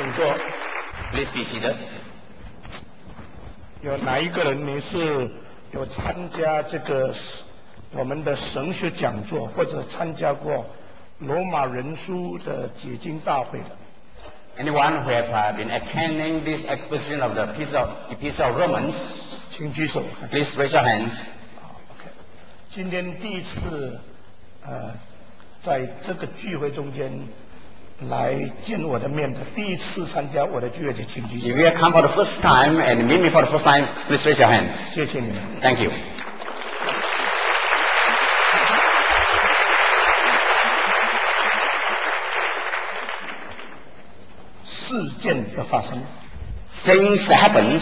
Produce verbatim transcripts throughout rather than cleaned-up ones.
请坐。 Please be seated. 有哪一个人你是有参加这个我们的神学讲座，或者参加过罗马人书的解经大会的？ Anyone who have uh, been attending this exposition of the Epistle, Epistle of Romans, 请举手。 please raise your hand. 好 ，OK。今天第一次，呃，在这个聚会中间来见我的面的，第一次参加我的聚会的，请举手 If。you have come for the first time and meet me for the first time, please raise your hand. 谢谢你们。 Thank you. 事件的发生， Things that happens,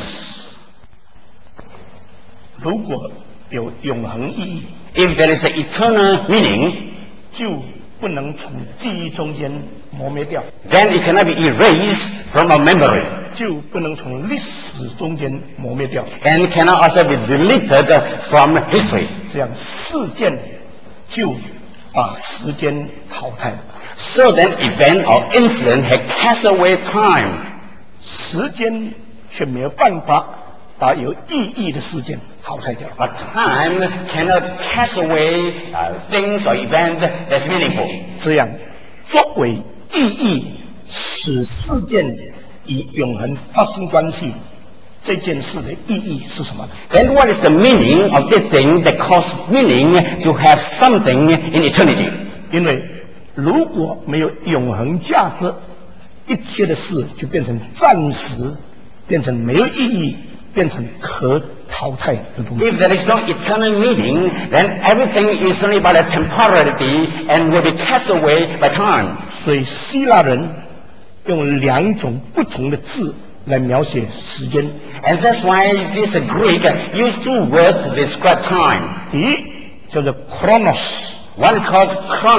如果有永恒意义， if there is an eternal meaning, 就不能从记忆中间磨灭掉， then it cannot be erased from our memory, 就不能从历史中间磨灭掉。 and cannot also be deleted from history. 这样事件就把时间淘汰了。 So that event or incident had cast away time, 时间却没有办法把有意义的事件淘汰掉。 but time cannot cast away uh, things or events that's meaningful. 这样，作为意义使事件与永恒发生关系，这件事的意义是什么呢？ Then what is the meaning of this thing that caused meaning to have something in eternity? 因为如果没有永恒价值，一切的事就变成暂时，变成没有意义，变成可淘汰的东西。 If there is no eternal meaning, then everything is only about a temporality and will be cast away by time. 所以希腊人用两种不同的字来描写时间。 And that's why this Greek used two words to describe time. 第一叫做 chronos，chronos One is called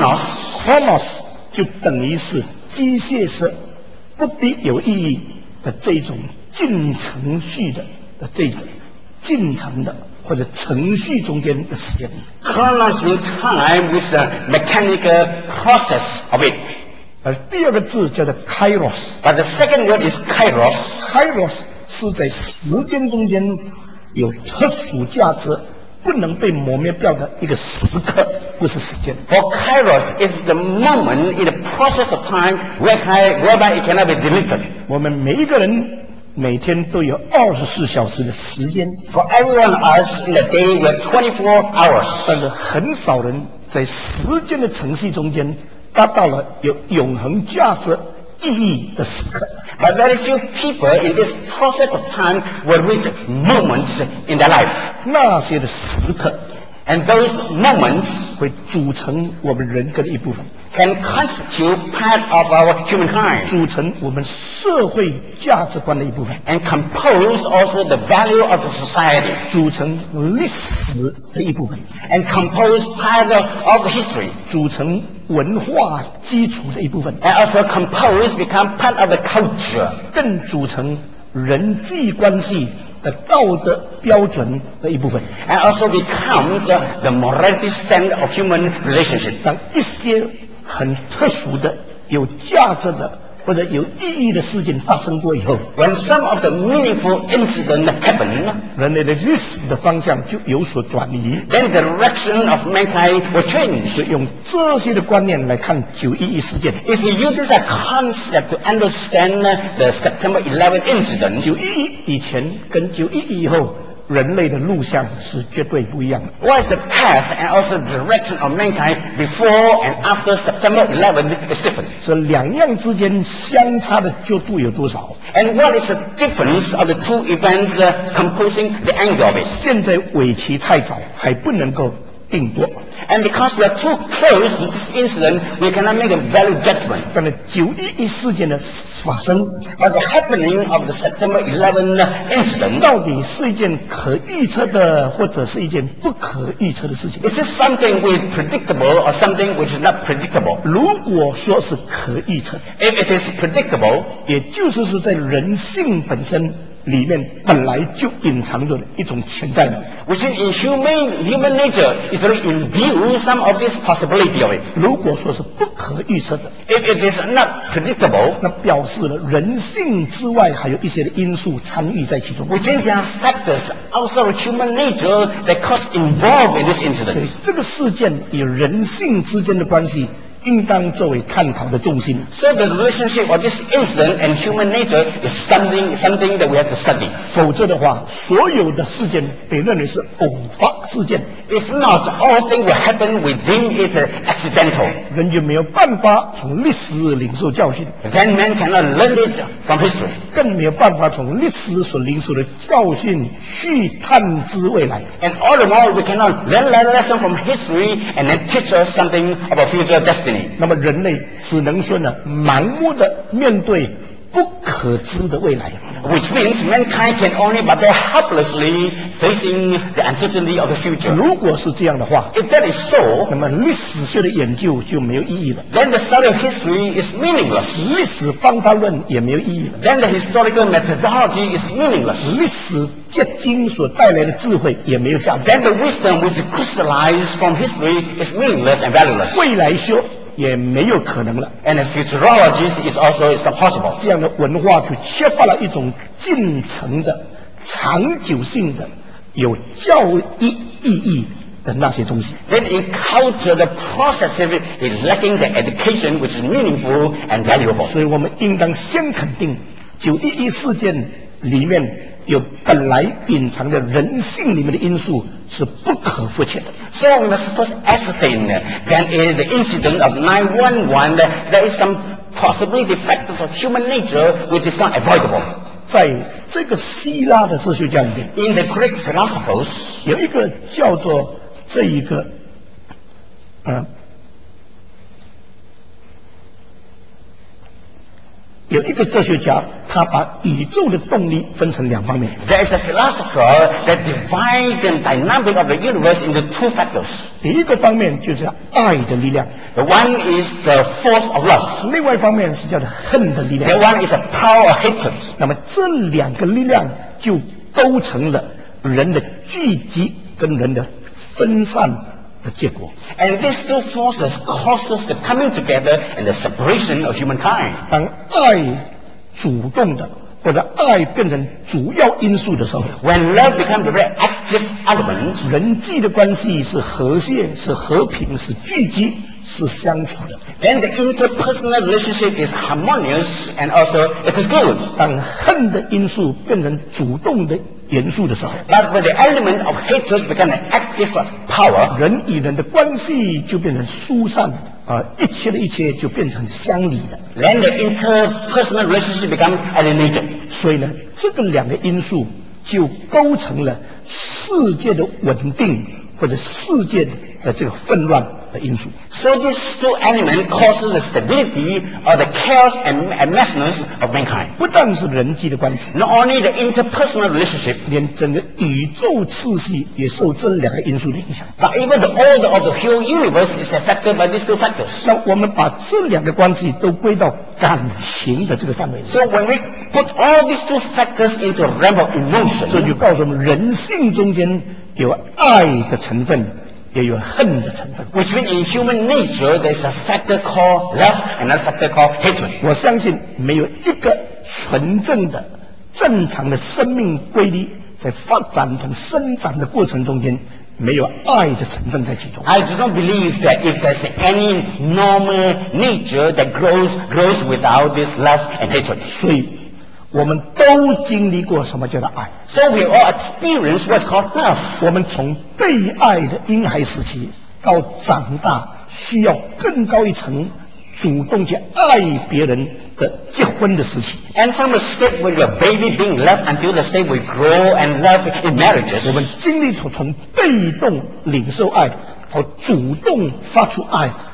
chronos, 就等于是机械式、不必有意义的这种进程序的的这个进程的或者程序中间的时间。 Chronos means time with the mechanical process of it. 而第二个字叫做 kairos，kairos But the second word is kairos. 是在时间中间有特殊价值，不能被磨灭掉的一个时刻，不是时间。 For kairos is the moment in the process of time whereby, whereby it cannot be deleted. 我们每一个人每天都有二十四小时的时间， For everyone of us in a day we have twenty-four hours. 但是很少人在时间的程序中间达到了有永恒价值意义的时刻。 But very few people in this process of time will reach moments in their life. 那些的时刻 And those moments 会组成我们人格的一部分， can constitute part of our humankind 组成我们社会价值观的一部分， and compose also the value of the society 组成历史的一部分， and compose part of the history 组成文化基础的一部分， and also compose become part of the culture 更组成人际关系的道德标准的一部分。 and also becomes uh, the morality standard of human relationship. 当一些很特殊的、有价值的或者有意义的事件发生过以后， When some of the meaningful incidents happen, 人类的历史的方向就有所转移。 then the direction of mankind will change. 所以用这些的观念来看九一一事件， If we use this as a concept to understand the September eleventh incident, 九一一以前跟九一一以后，人类的路向是绝对不一样的。 what is the path and also the direction of mankind before and after September eleventh is different. 这两样之间相差的角度有多少？ And what is the difference of the two events uh, composing the angle of it? 现在尾期太早，还不能够定夺。 And because we are too close to this incident, we cannot make a value judgment. 但是九一一事件的发生， But the happening of the September eleventh incident, 到底是一件可预测的，或者是一件不可预测的事情？ is this something which is predictable or something which is not predictable? 如果说是可预测， If it is predictable, 也就是说在人性本身里面本来就隐藏着一种潜在的。 Which in human human nature is really imbue some of this possibility of it. 如果说是不可预测的 If it is not predictable, 那表示了人性之外还有一些的因素参与在其中。 within there are factors outside of human nature that cause involved in this 所以 incident. 这个事件与人性之间的关系应当作为探讨的重心。 So the relationship of this incident and human nature is something something that we have to study. 否则的话，所有的事件被认为是偶发事件， If not, all things will happen within it uh, accidental. 人就没有办法从历史领受教训， Then man cannot learn it from history. 更没有办法从历史所领受的教训去探知未来。 And all the more, we cannot learn that lesson from history and then teach us something about future destiny. 那么人类只能说呢，盲目的面对不可知的未来。 Which means mankind can only but they're helplessly facing the uncertainty of the future. 如果是这样的话， If that is so, 那么历史学的研究就没有意义了， then the study of history is meaningless. 历史方法论也没有意义了， Then the historical methodology is meaningless. 历史结晶所带来的智慧也没有价值， Then the wisdom which crystallizes from history is meaningless and valueless. 未来学也没有可能了。 And the futurology is also is not possible. 这样的文化就缺乏了一种进程的、长久性的、有教育意义的那些东西。 Then in culture, the process of it is lacking the education which is meaningful and valuable. 所以我们应当先肯定九一一事件里面有本来隐藏的人性里面的因素是不可或缺的。 So we must first ascertain that in the incident of nine one one, there is some possibility factors of human nature which is not avoidable. 在这个希腊的哲学家里面， In the Greek philosophers, 有一个叫做这一个，呃，有一个哲学家，他把宇宙的动力分成两方面。 there is a philosopher that divides the dynamic of the universe into two factors. 第一个方面就是爱的力量， The one is the force of love. 另外一方面是叫做恨的力 The 量。 one is the power of hatred. 那么这两个力量就构成了人的聚集跟人的分散的结果。 And these two forces causes the coming together and the separation of humankind. 当爱主动的或者爱变成主要因素的时候， When love becomes the very active element, 人际的关系是和谐、是和平、是聚集、是相处的。 then the interpersonal relationship is harmonious and also it is good. 当恨的因素变成主动的元素的时候， But when the element of hatred becomes an active power, 人与人的关系就变成疏散啊、一切的一切就变成相离的。 then the interpersonal relationship becomes alienated. 所以呢，这个两个因素就构成了世界的稳定或者世界的这个纷乱的因素。 So these two elements causes the stability or the chaos and, and messiness of mankind. 不但是人际的关系， Not only the interpersonal relationship, 连整个宇宙次序也受这两个因素的影响。 but even the order of the whole universe is affected by these two factors. 那我们把这两个关系都归到感情的这个范围里， So when we put all these two factors into a realm of 这就 emotion, 告诉我们，人性中间有爱的成分，也有恨的成分。 which means in human nature there is a factor called love and another factor called hatred. 我相信没有一个纯正的、正常的生命规律在发展同生长的过程中间没有爱的成分在其中。 I do not believe that if there's any normal nature that grows grows without this love and hatred. 所以，我们都经历过什么叫做爱。 So we all experience what's called love. 我们从被爱的婴孩时期到长大，需要更高一层主动去爱别人的结婚的时期。 And from the state when you're a baby being loved until the state we grow and love in marriages, 我们经历从从被动领受爱到主动发出爱，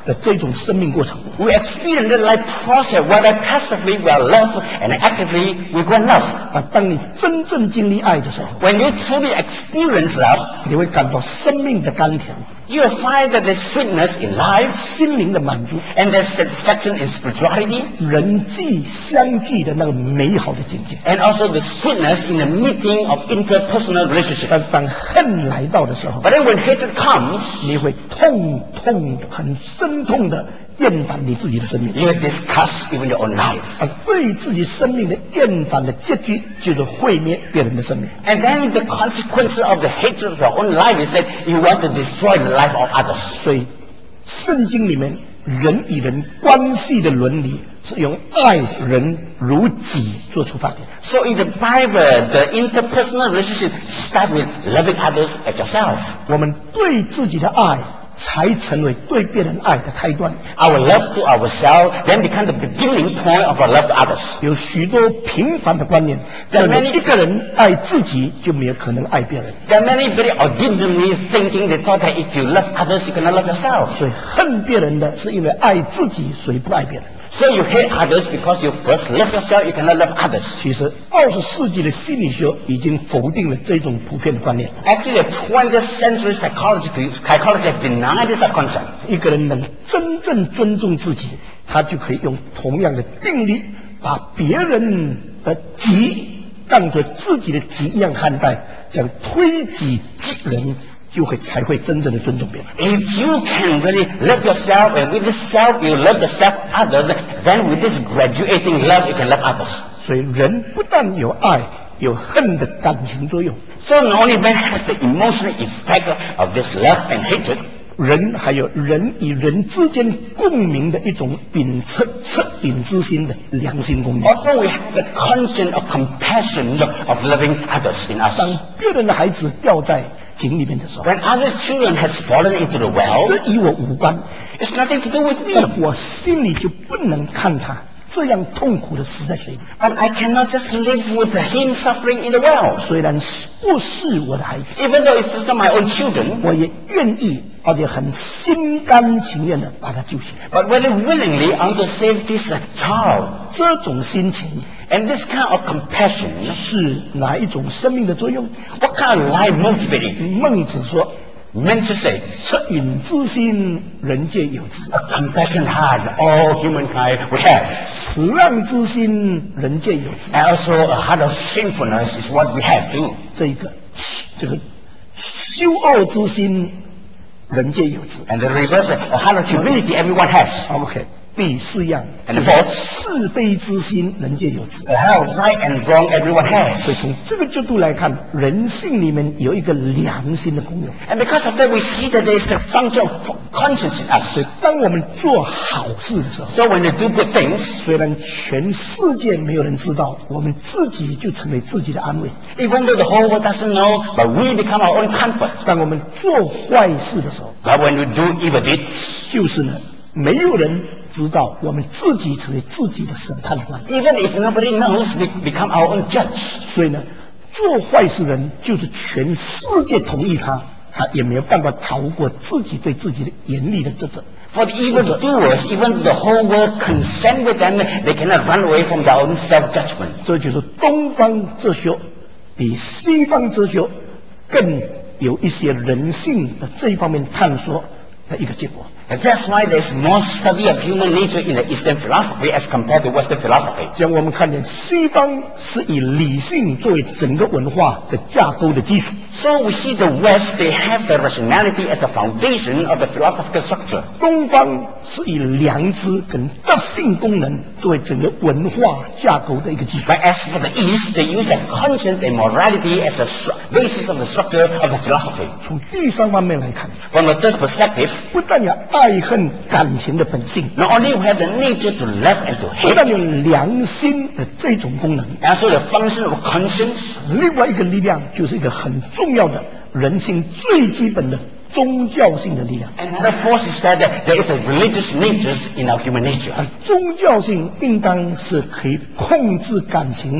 的这种生命过程。 We experience the life process, whether passively we are love and actively we go and love. 啊，当你真正经历爱的时候， When you truly experience love, 你会感到生命的甘甜， you will find that there's sweetness in life 心灵的满足， and there's satisfaction in spirituality 人际相聚的那个美好的境界。 and also the sweetness in the meeting of interpersonal relationship. 但当恨来到的时候， But then when hatred comes, 你会痛痛的、很深痛的厌烦你自己的生命。 you will discuss even your own life. 啊，对自己生命的厌烦的结局，就是毁灭别人的生命。 And then the consequence of the hatred of your own life is that you want to destroy the life of others. 所以，圣经里面人与人关系的伦理是用爱人如己做出发点。 So in the Bible, the interpersonal relationship starts with loving others as yourself. 我们对自己的爱，才成为对别人爱的开端。 Our love to ourselves then becomes the beginning point of our love to others. 有许多平凡的观念， There are 认为 many- 一个人爱自己就没有可能爱别人， There are many very ordinary thinking. They thought that if you love others, you cannot love yourself. 所以恨别人的是因为爱自己，所以不爱别人。 So you hate others because you first love yourself, you cannot love others. 其实，二十世纪的心理学已经否定了这种普遍的观念。 Actually, the twentieth century psychology, psychology has denied this concept. 一个人能真正尊重自己，他就可以用同样的定律，把别人的己当作自己的己一样看待，这样推己及人，就会才会真正的尊重别人。 If you can really love yourself, and with this self you love the self of others, then with this graduating love you can love others. 所以，人不但有爱，有恨的感情作用， So not only man has the emotional effect of this love and hatred, 人还有人与人之间共鸣的一种秉恻恻隐之心的良心公义。 also we have the conscience of compassion of loving others in us. 当别人的孩子掉在井里面的时候， When other children has fallen into the well, 这与我无关， it's nothing to do with 但 me. 我心里就不能看他这样痛苦的死在水里。 But I cannot just live with him suffering in the well. 虽然不是我的孩子， Even though it's not my own children, 我也愿意，而且很心甘情愿的把他救起来。 but very willingly I want to save this uh, child. 这种心情 And this kind of compassion, 是哪一种生命的作用？ what kind of life motivating? 孟子说 Meant to say, 恻隐之心，人皆有之； a compassion heart, all humankind we have. 慈让之心，人皆有之。 And also a heart of shamefulness is what we have too. 这个这个羞恶之心，人皆有之。 And the reverse, a heart of humility everyone has. OK，第四样， And the fourth, 是非之心，人皆有之。 a heart of right and wrong everyone 所以 has. 从这个角度来看，人性里面有一个良心的功用。 And because of that, we see that there is a function of conscience in us. 所以当我们做好事的时候， So when you do good things, 虽然全世界没有人知道，我们自己就成为自己的安慰。 even though the whole world doesn't know, but we become our own comfort. 当我们做坏事的时候， But when we do evil deeds, 就是呢，没有人知道，我们自己成为自己的审判官。 even if nobody knows, we become our own judge. 所以呢，做坏事人就是全世界同意他，他也没有办法逃过自己对自己的严厉的责责。 For the evildoers, even the whole world consent with them, they cannot run away from their own self-judgment. 这就是东方哲学比西方哲学更有一些人性的这一方面探索的一个结果。 And that's why there's more study of human nature in the Eastern philosophy as compared to Western philosophy. 这样我们看见西方是以理性作为整个文化的架构的基础， So we see the West, they have the rationality as a foundation of the philosophical structure. 东方是以良知跟德性功能作为整个文化架构的一个基础。 But as for the East, they use their conscience and morality as a stru- basis of the structure of the philosophy. 从第三方面来看， From a third perspective, 不但有爱恨感情的本性， not only we have the nature to love and to 不但 hate, 有良心的这种功能， also the function of conscience, 另外一个力量就是一个很重要的人性最基本的宗教性的力量。 another force is that there is a religious nature in our human nature. 而宗教性应当是可以控制感情，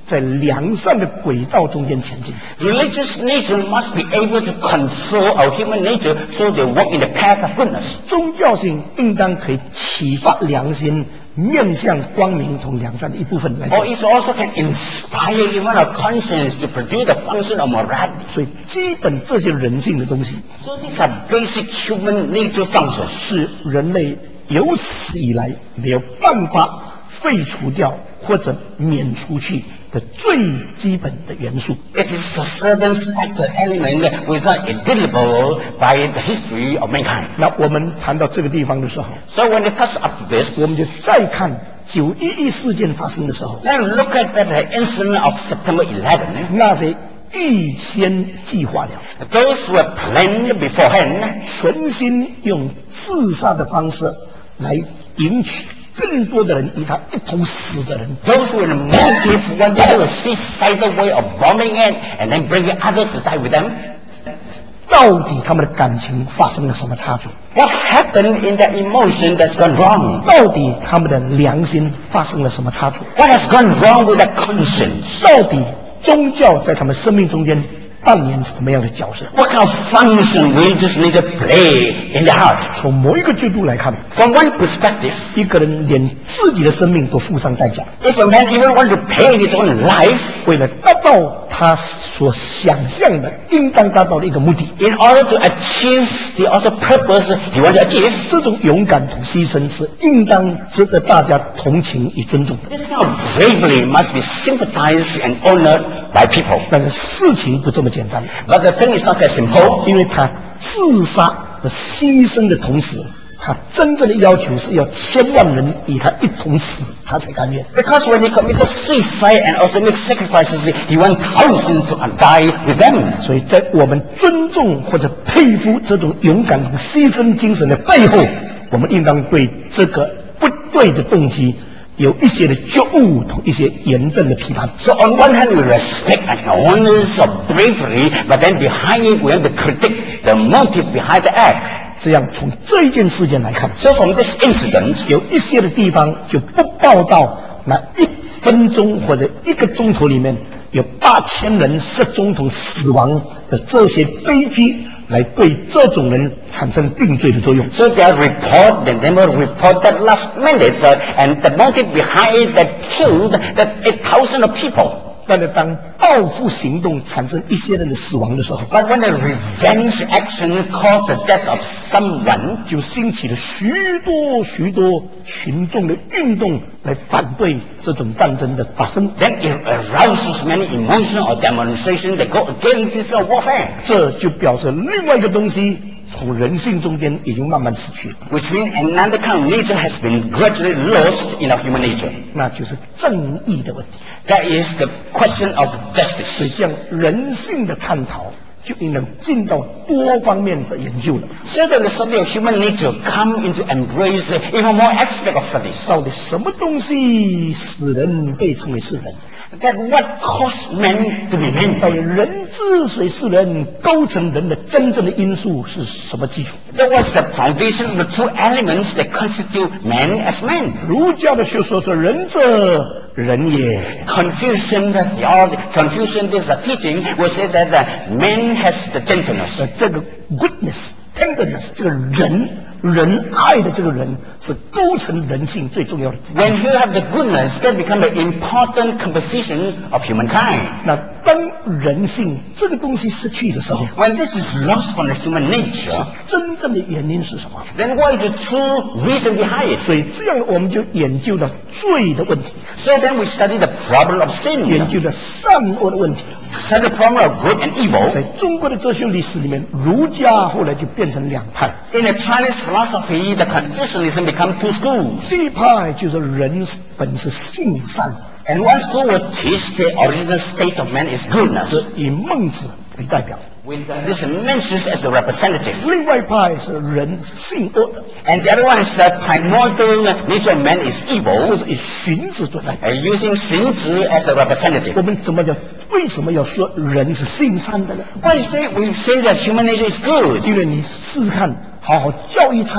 在良善的轨道中间前进。 Religious nature must be able to control our human nature so they walk in the path of goodness. 宗教性应当可以启发良心，面向光明同良善的一部分来做。 Or it also can inspire even our conscience to produce the function of morality. 所以基本这些人性的东西， So these are basic human nature functions. 是人类有史以来没有办法废除掉或者免除去的最基本的元素。 It is a certain factor element without indelible by the history of mankind. 那我们谈到这个地方的时候， So when it touches up to this, 我们就再看九一一事件发生的时候， then look at that incident of September eleventh. 那些预先计划了， Those who have planned beforehand, 存心用自杀的方式来迎娶更多的人与他一同死的人。 those who in motive wanted to have a suicidal way of bombing it and then bringing others to die with them. 到底他们的感情发生了什么差错？ What happened in that emotion that's gone wrong? 到底他们的良心发生了什么差错？ What has gone wrong with that conscience? 到底宗教在他们生命中间扮演什么样的角色？ What kind of function religious nature play in the heart? 从某一个角度来看， From one perspective, 一个人连自己的生命都付上代价， if a man even want to pay his own life 为了达到他所想象的应当达到的一个目的， in order to achieve the also purpose he wants to achieve, 这种勇敢和牺牲是应当值得大家同情与尊重的。 this kind of bravery must be sympathized and honored by people. 但是事情不这么简单， But the thing is not that simple. 因为他自杀和牺牲的同时，他真正的要求是要千万人与他一同死，他才甘愿。 Because when he committed suicide and also make sacrifices, he want thousands to die with them. 所以在我们尊重或者佩服这种勇敢和牺牲精神的背后，我们应当对这个不对的动机有一些的觉悟同一些严正的批判。 So on one hand, we respect and honor of bravery, but then behind it, we have to critique the motive behind the act. 这样从这一件事件来看， So from this incident, 有一些的地方就不报道那一分钟或者一个钟头里面有八千人失踪同死亡的这些悲剧，来对这种人产生定罪的作用。 so they report, they never report that last minute, uh, and the motive behind it that killed that eight thousand of people. 但是当报复行动产生一些人的死亡的时候， But when the revenge action caused the death of someone, 就兴起了许多许多群众的运动来反对这种战争的发生。 then it arouses many emotion or demonstration that go against this uh, warfare. 这就表示另外一个东西从人性中间已经慢慢死去了， Which means another kind of nature has been gradually lost in our human nature. 那就是正义的问题。 That is the question of 所以 justice. 这样人性的探讨就应当进到多方面的研究了。 So that the study of human nature come into embrace even more aspect of studies. 到底什么东西使人被称为是人？ That what caused men to be 到 men? 底人之所以是人，构成人的真正的因素是什么基础？ That was the foundation of the true elements that constitute man as man. 儒家的学说说仁者人也， Confucian theology, Confucian this uh, teaching will say that uh, man has the gentleness. 呃，这个 goodness tenderness 这个人仁爱的这个人是构成人性最重要的基础。 When you have the goodness, that becomes the important composition of humankind. 那当人性这个东西失去的时候， When this is lost from the human nature, 真正的原因是什么？ then what is the true reason behind it? 所以这样我们就研究了罪的问题， So then we study the problem of sin, 研究了善恶的问题。 study the problem of good and evil. 在中国的哲学历史里面，儒家后来就变成两派。 In the Chinese philosophy, the Confucianism become two schools. 第一派就是人本是性善， And one school will teach the original state of man is 是 goodness, 以孟子为代表； with this mentions as the representative. 另外一派是人性恶的， And the other one is the primordial nature of man is 就 evil, 是以荀子做代表。 and using Xunzi as the representative. 我们怎么讲？为什么要说人是性善的呢？ Why is it we say that human nature is good? 因为你试试看，好好教育他，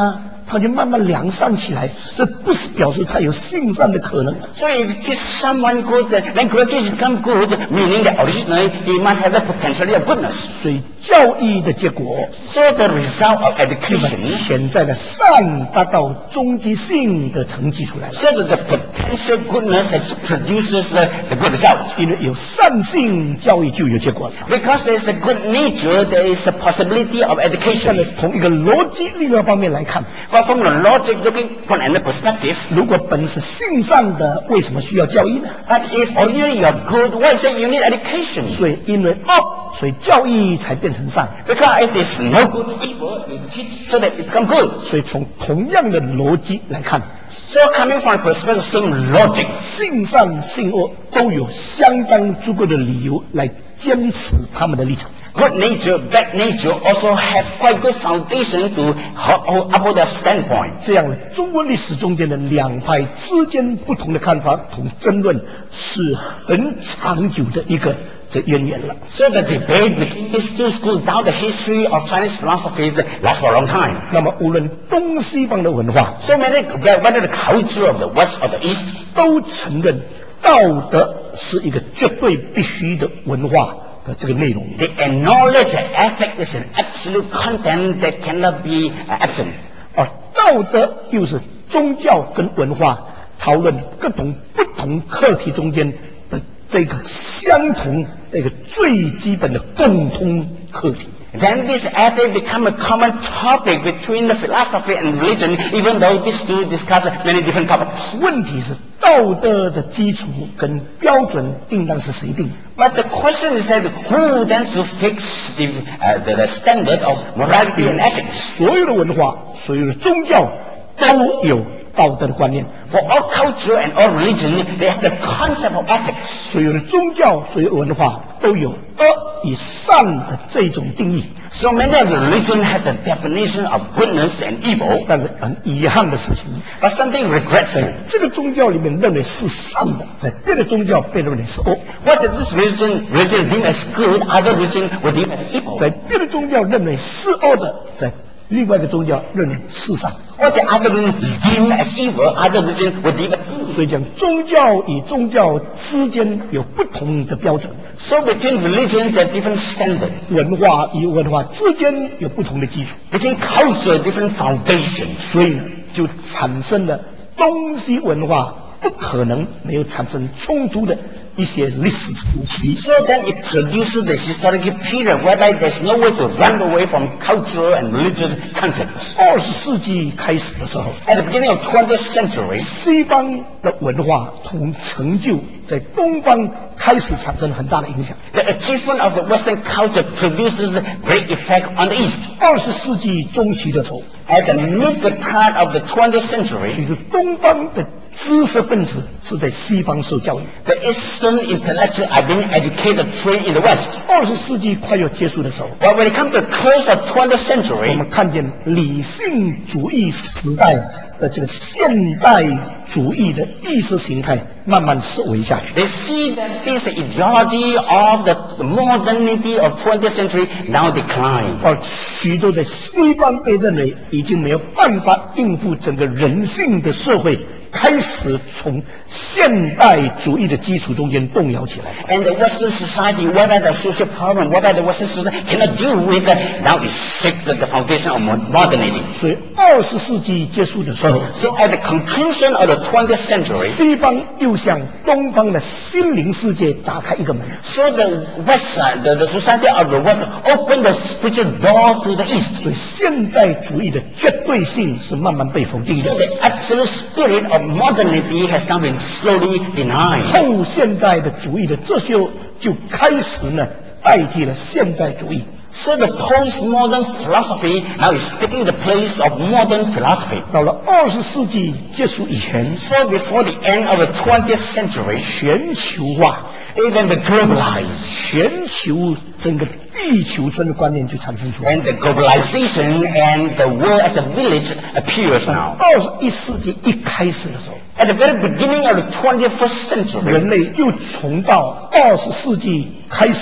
他就慢慢良善起来，这不是表示他有性善的可能。 So if it is someone good, then gradually become good, meaning that originally he might have the potential of goodness. 所以教育的结果， So the result of 那么 education, 潜在的善达到终极性的成绩出来了。 so that the potential goodness has produces the, the good result. 因为有善性教育就有结果了。 Because there is a good nature, there is a possibility of 站在 education. 从一个逻辑力量方面来看， But from the logic looking from another perspective, 如果本是性善的，为什么需要教育呢？ but if originally you are good, why is it you need education? 所以因为恶，所以教育才变成善。 Because it is no good evil, you teach so that it become good. 所以从同样的逻辑来看， So coming from the perspective of same logic, 性善性恶都有相当足够的理由来坚持他们的立场。 good nature, bad nature also have quite good foundation to hold uphold their standpoint. 这样，中国历史中间的两派之间不同的看法同争论是很长久的一个这渊源了。 So the debate between these two schools down the history of Chinese philosophy lasts for a long time. 那么，无论东西方的文化 So many, whether the culture of the West or the East, 都承认道德是一个绝对必须的文化的这个内容。 they acknowledge that ethics is an absolute content that cannot be uh, absent. 而道德又是宗教跟文化讨论各种不同课题中间的这个相同、这个最基本的共通课题。 Then this ethics become a common topic between the philosophy and religion, even though these two discuss many different topics. 问题是道德的基础跟标准应当是谁定？ But the question is that who then to fix the, uh, the, the standard of morality and ethics? 所有的文化、所有的宗教都有道德的观念， For all culture and all religion, they have the concept of ethics. 所有的宗教、所有文化都有恶与善的这种定义。 So many of the religion have the definition of goodness and evil. 但是很遗憾的事情， But something regretful. 这个宗教里面认为是善的，在别的宗教被认为是恶； What is this religion, religion deemed as good, other religion would deem as evil. 在别的宗教认为是恶的，在另外一个宗教认为是善。 What the other religion deem as evil, other religion would deem as good. 所以讲，宗教与宗教之间有不同的标准， So between religions, there are different standards. 文化与文化之间有不同的基础， Between culture, different foundations. 所以呢，就产生了东西文化不可能没有产生冲突的一些历史时期。 So then it produces the historical period whereby there's no way to run away from cultural and religious conflicts. 二十世纪开始的时候， At the beginning of twentieth century, 西方的文化同成就在东方开始产生很大的影响。 the achievement of the Western culture produces great effect on the East. 二十世纪中期的时候， At the mid part of the twentieth century, 其实东方的知识分子是在西方受教育。 the Eastern intellectuals are being educated, trained in the West. 二十世纪快要结束的时候， But when it comes to the close of twentieth 我 century, 们看见理性主义时代的这个现代主义的意识形态慢慢式微下去。 they see that this ideology of the modernity of twentieth century now decline. 而许多的西方被认为已经没有办法应付整个人性的社会，开始从现代主义的基础中间动摇起来。 And the Western society, whether the social problem, whether the Western society cannot deal with it, now it shakes the foundation of mo- modernity. 所以二十世纪结束的时候， So at the conclusion of the twentieth century, 西方又向东方的心灵世界打开一个门。 so the West side, the, the society of the West opened the spiritual door to the East. 所以现代主义的绝对性是慢慢被否定 So 的。 the absolute spirit of modernity has now been slowly denied. 后现代的主义的哲学就开始呢代替了现代主义。 So the postmodern philosophy now is taking the place of modern philosophy. 到了二十世纪结束以前， So before the end of the twentieth century, 全球化、 even the globalized 全球整个地球村的观念就产生出来。 and the globalization and the world as a village appears now. 二十一世纪一开始的时候， At the very beginning of the twenty-first century, 人类又重到二十世纪开始的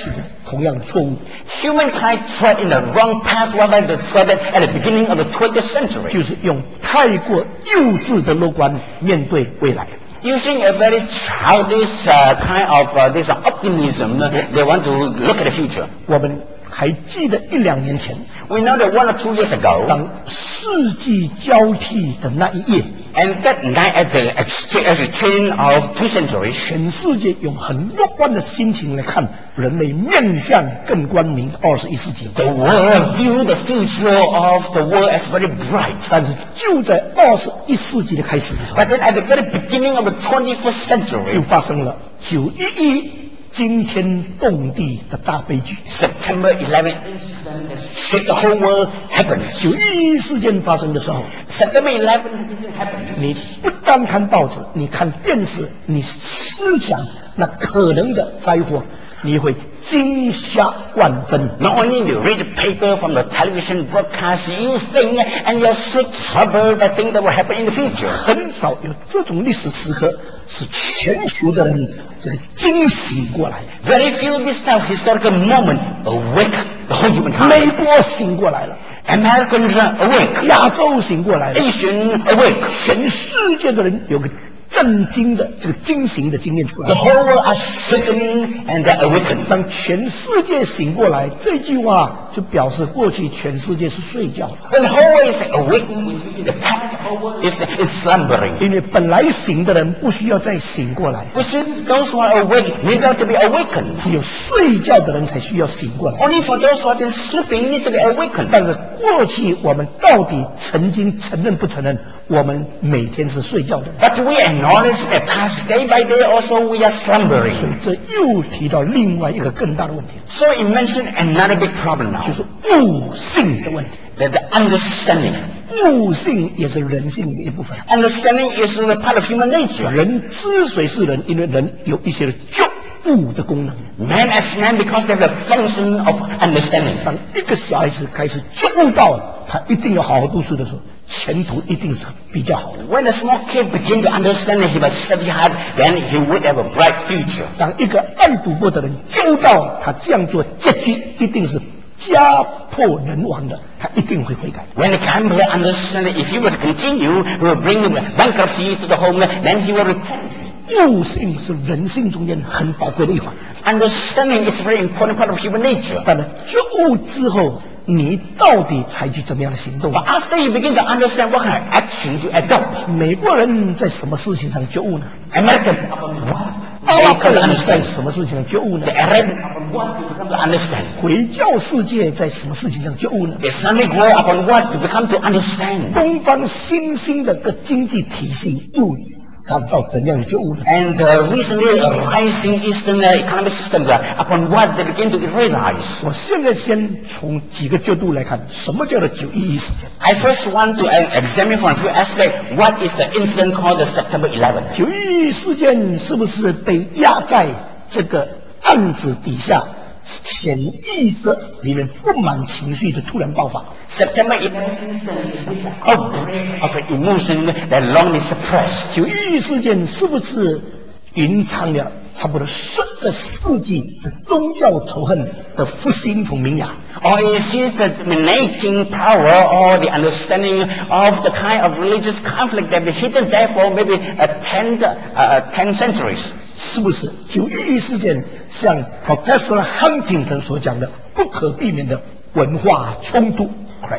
同样的错误。 Humankind tread in the wrong path while they treaded at the beginning of the twentieth century. 就是用太过幼稚的乐观面对未来。 Using a very childish uh, kind of uh, this optimism, they want to look at the future. 我们还记得一两年前， We know that one or two years ago, 当世纪交替的那一夜， and that night at the exchange of two centuries, 全世界用很乐观的心情来看人类面向更光明的二十一世纪。 the world viewed the future of the world as very bright. 但是就在二十一世纪的开始的时候， But then at the very beginning of the twenty-first 就 century, 发生了九一一惊天动地的大悲剧。 September eleventh incident that shook the whole world happened. 九一一事件发生的时候， September eleventh incident happened. 你不单看报纸，你看电视，你思想那可能的灾祸，你会惊吓万分。 Not only you read the paper from the television broadcast, you think and you're so troubled by things that will happen in the future. 很少有这种历史时刻使全球的人这个惊醒过来。 Very few this kind of historical moment awake the whole 美 humankind. 国醒过来了， Americans are awake. 亚洲醒过来了， Asian awake. 全世界的人有个震惊的这个惊醒的经验出 The 来。 whole world are shaken and they're awakened. 当全世界醒过来，这句话就表示过去全世界是睡觉的， When the whole world is awakened, which means the past the whole world is, is slumbering. 因为本来醒的人不需要再醒过来， Which means those who are awake need not to be awakened. 只有睡觉的人才需要醒过来。 Only for those who have been sleeping need to be awakened. 但是过去我们到底曾经承认不承认，我们每天是睡觉的人？ But we acknowledge that past day by day also we are 所以 slumbering. 这又提到另外一个更大的问题， So it mentioned another big problem now. 就是悟性的问题。 That the understanding. 悟性也是人性的一部分。 Understanding is a part of human nature. 人之所以是人，因为人有一些觉悟的功能。 Man as man because they have the function of understanding. 当一个小孩子开始觉悟到他一定要好好读书的时候，前途一定是比较好的。 When a small kid begins to understand that he must study hard, then he would have a bright future. 当一个爱赌博的人觉悟到他这样做结局一定是家破人亡的，他一定会悔改。 When a gambler understands that if he were to continue, he will bring bankruptcy to the home, then he will repent. 悟性是人性中间很宝贵的一环， Understanding is a very important part of human nature. 但是觉悟之后，你到底采取怎么样的行动？ But after you begin to understand what kind of action to adopt, 美国人在什么事情上觉悟呢？ American upon what? 阿 They 拉伯 come to 人在 understand. 什么事情上觉悟呢 The？ Arabic upon what to become to understand. 回教世界在什么事情上觉悟呢？ The Islamic world upon what to become to understand. 东方新兴的个经济体系又达到怎样的觉悟呢？ And uh, recently a rising Eastern uh, economic system uh, upon what they begin to realize. 我现在先从几个角度来看，什么叫做九一一事件？ I first want to uh, examine from a few aspects what is the incident called the September eleventh. 九一一事件是不是被压在这个案子底下，潜意识里面不满情绪的突然爆发？ September eleventh incident is the outbreak of an emotion that long been suppressed. 九一一事件是不是隐藏了差不多十个世纪的宗教仇恨的复兴同萌芽？ Or is it the dominating power or the understanding of the kind of religious conflict that been hidden there for maybe uh, ten, uh, ten centuries? 是不是九一一事件像 Professor Huntington 所讲的不可避免的文化冲突？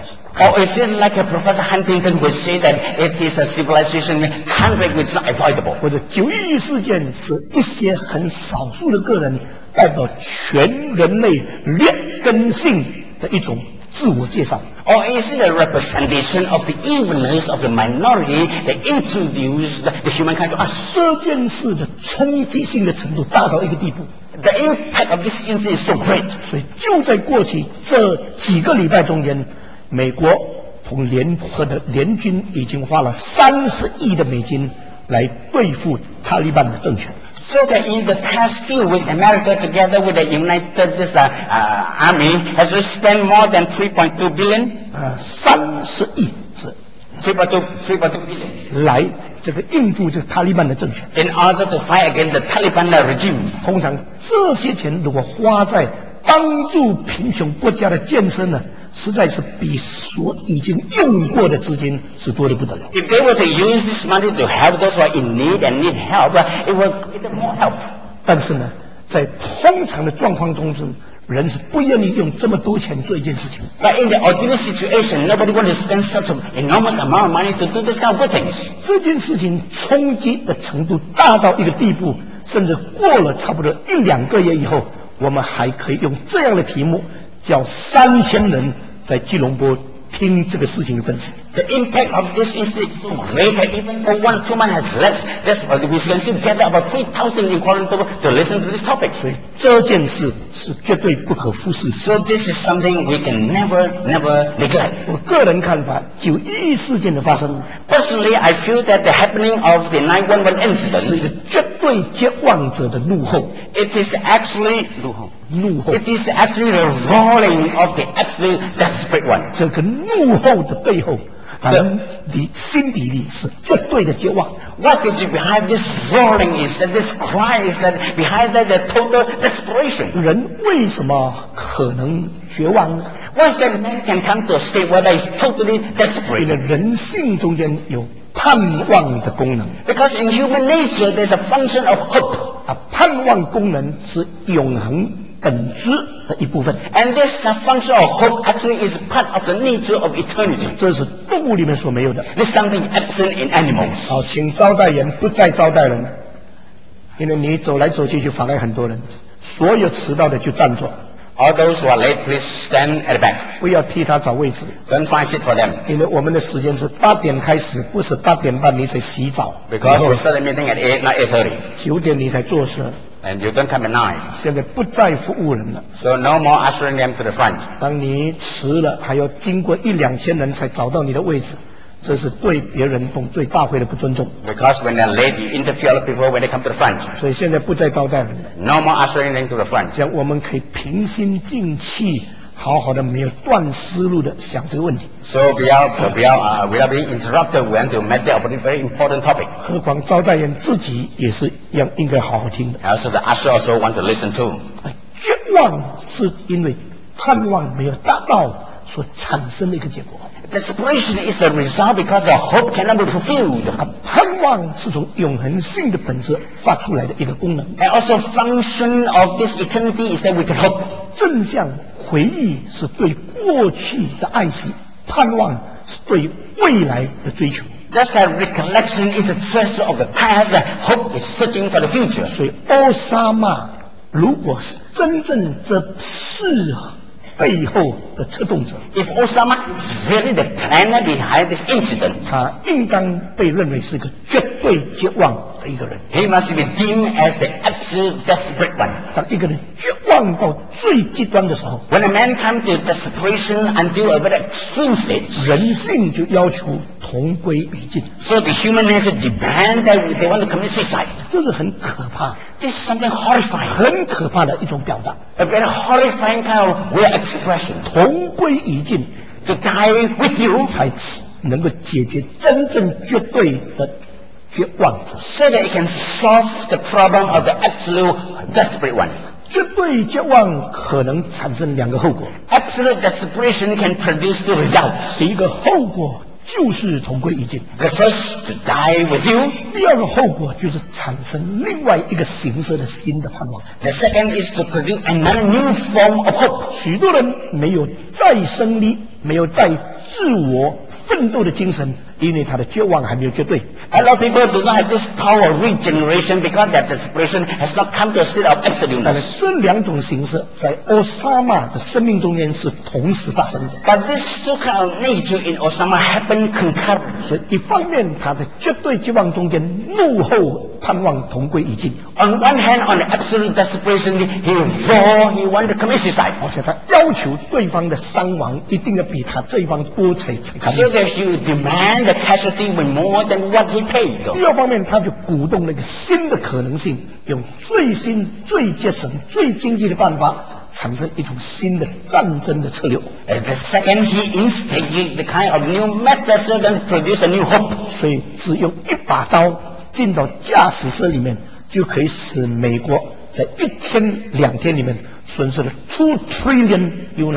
Or is it like a Professor Huntington would say that it is a civilization conflict which is not avoidable? 或者九一一事件是一些很少数的个人代表全人类劣根性的一种自我介绍？ Or is it a representation of the evilness of the minority that introduced the humankind to us? 这件事的冲击性的程度大到一个地步， The impact of this incident is so great. 所以就在过去这几个礼拜中间，美国同联合的联军已经花了三十亿的美金来对付塔利班的政权。 So that in the past few weeks, America, together with the United this, uh, uh, Army, has spent more than three point two billion, 呃，三十亿是 three point two, three point two billion, 来这个应付这个塔利班的政权。 in order to fight against the Taliban regime. 通常这些钱如果花在帮助贫穷国家的建设呢，实在是比所已经用过的资金是多得不得了。 If they were to use this money to help those who are in need and need help, it will create more help. 但是呢，在通常的状况中是人是不愿意用这么多钱做一件事情。 But in the ordinary situation, nobody wants to spend such an enormous amount of money to do this kind of good things. 这件事情冲击的程度大到一个地步，甚至过了差不多一两个月以后，我们还可以用这样的题目，叫三千人在吉隆坡听这个事情的分析。 The impact of this is so great that even though one or two months has left, that's why we can still gather about three thousand in Kuala Lumpur to listen to this topic. 所以这件事是绝对不可忽视。 So this is something we can never, never neglect. 我个人看法，九一一事件的发生 Personally, I feel that the happening of the nine one one 是一 incident, 个绝对绝望者的怒吼， it is actually, 怒吼。 it is actually the roaring of the absolute desperate one. 这个怒吼的背后，人的心底里是绝对的绝望。 What is behind this roaring is that this cry is that behind that the total desperation. 人为什么可能绝望呢？ Once that man can come to a state where he is totally 因为 desperate. 人性中间有盼望的功能 Because in human nature there's a function of hope. 啊，盼望功能是永恒本质的一部分， And this uh, function of hope actually is part of the nature of eternity. 这是动物里面所没有的。 This is something absent in animals. 好，请招待员不再招待人，因为你走来走去就妨碍很多人，所有迟到的就站着， All those who are late, please stand at the back. 不要替他找位置， Don't find seat for them. 因为我们的时间是八点开始，不是八点半你才洗澡， Because we start the meeting at eight, not eight thirty. 九点你才做事。 And you don't come at nine. 现在不再服务人了。 So no more ushering them to the front. 当你迟了，还要经过一两千人才找到你的位置，这是对别人同对大会的不尊重。 Because when they're late, you interfere with people when they come to the front. 所以现在不再招待人了， No more ushering them to the front. 这样我们可以平心静气，好好的没有断思路的想这个问题。 So without, without, uh, without being interrupted, we want to meditate upon a very important topic. 何况招待人自己也是一样应该好好听的。 Also, the usher also want to listen too. 哎，绝望是因为盼望没有达到所产生的一个结果。 Desperation is a result because the hope cannot be fulfilled. 啊，盼望是从永恒性的本质发出来的一个功能。 And also function of this eternity is that we can hope. 正向回忆是对过去的爱惜，盼望是对未来的追求。 Just that recollection is the treasure of the past, and hope is searching for the future. 所以，奥沙玛如果是真正这事背后的策动者， If Osama is really the planner behind this incident, 他应当被认为是个绝对绝望的一个人。 he must be deemed as the absolute desperate one. 当一个人绝望到最极端的时候， When a man comes to desperation until a very extreme stage, 人性就要求同归于尽， so the human nature demands that they want to commit suicide. 这是很可怕、 This is something horrifying, 很可怕的一种表达。 a very horrifying kind of way of expression. 同归于尽， To die with you 才能够解决真正绝对的绝望者。 so that it can solve the problem of the absolute desperate one. 绝对绝望可能产生两个后果， Absolute desperation can produce two results. 第一个后果就是同归于尽， The first, to die with you. 第二个后果就是产生另外一个形式的新的盼望。 The second is to produce another new form of hope. 许多人没有再生力，没有再自我奋斗的精神，因为他的绝望还没有绝对。 A lot of people do not have this power of regeneration because their desperation has not come to a state of 但 absoluteness. 是这两种形式在奥沙玛的生命中间是同时发生的。 But this two kind of nature in Osama happened concurrently. 所以一方面他在绝对绝望中间怒吼盼望同归于尽， On one hand, on the absolute desperation, he roared, he wanted to commit suicide. 而且他要求对方的伤亡一定要比他这一方多才才可 So 以。 that he would demand the casualty with more than what he paid. 第二方面，他就鼓动了一个新的可能性，用最新、最节省、最经济的办法，产生一种新的战争的策略。 And the second, he instigated the kind of new method so that to produce a new hope. 所以，只用一把刀进到驾驶车里面，就可以使美国在一天、两天里面损失了 two trillion U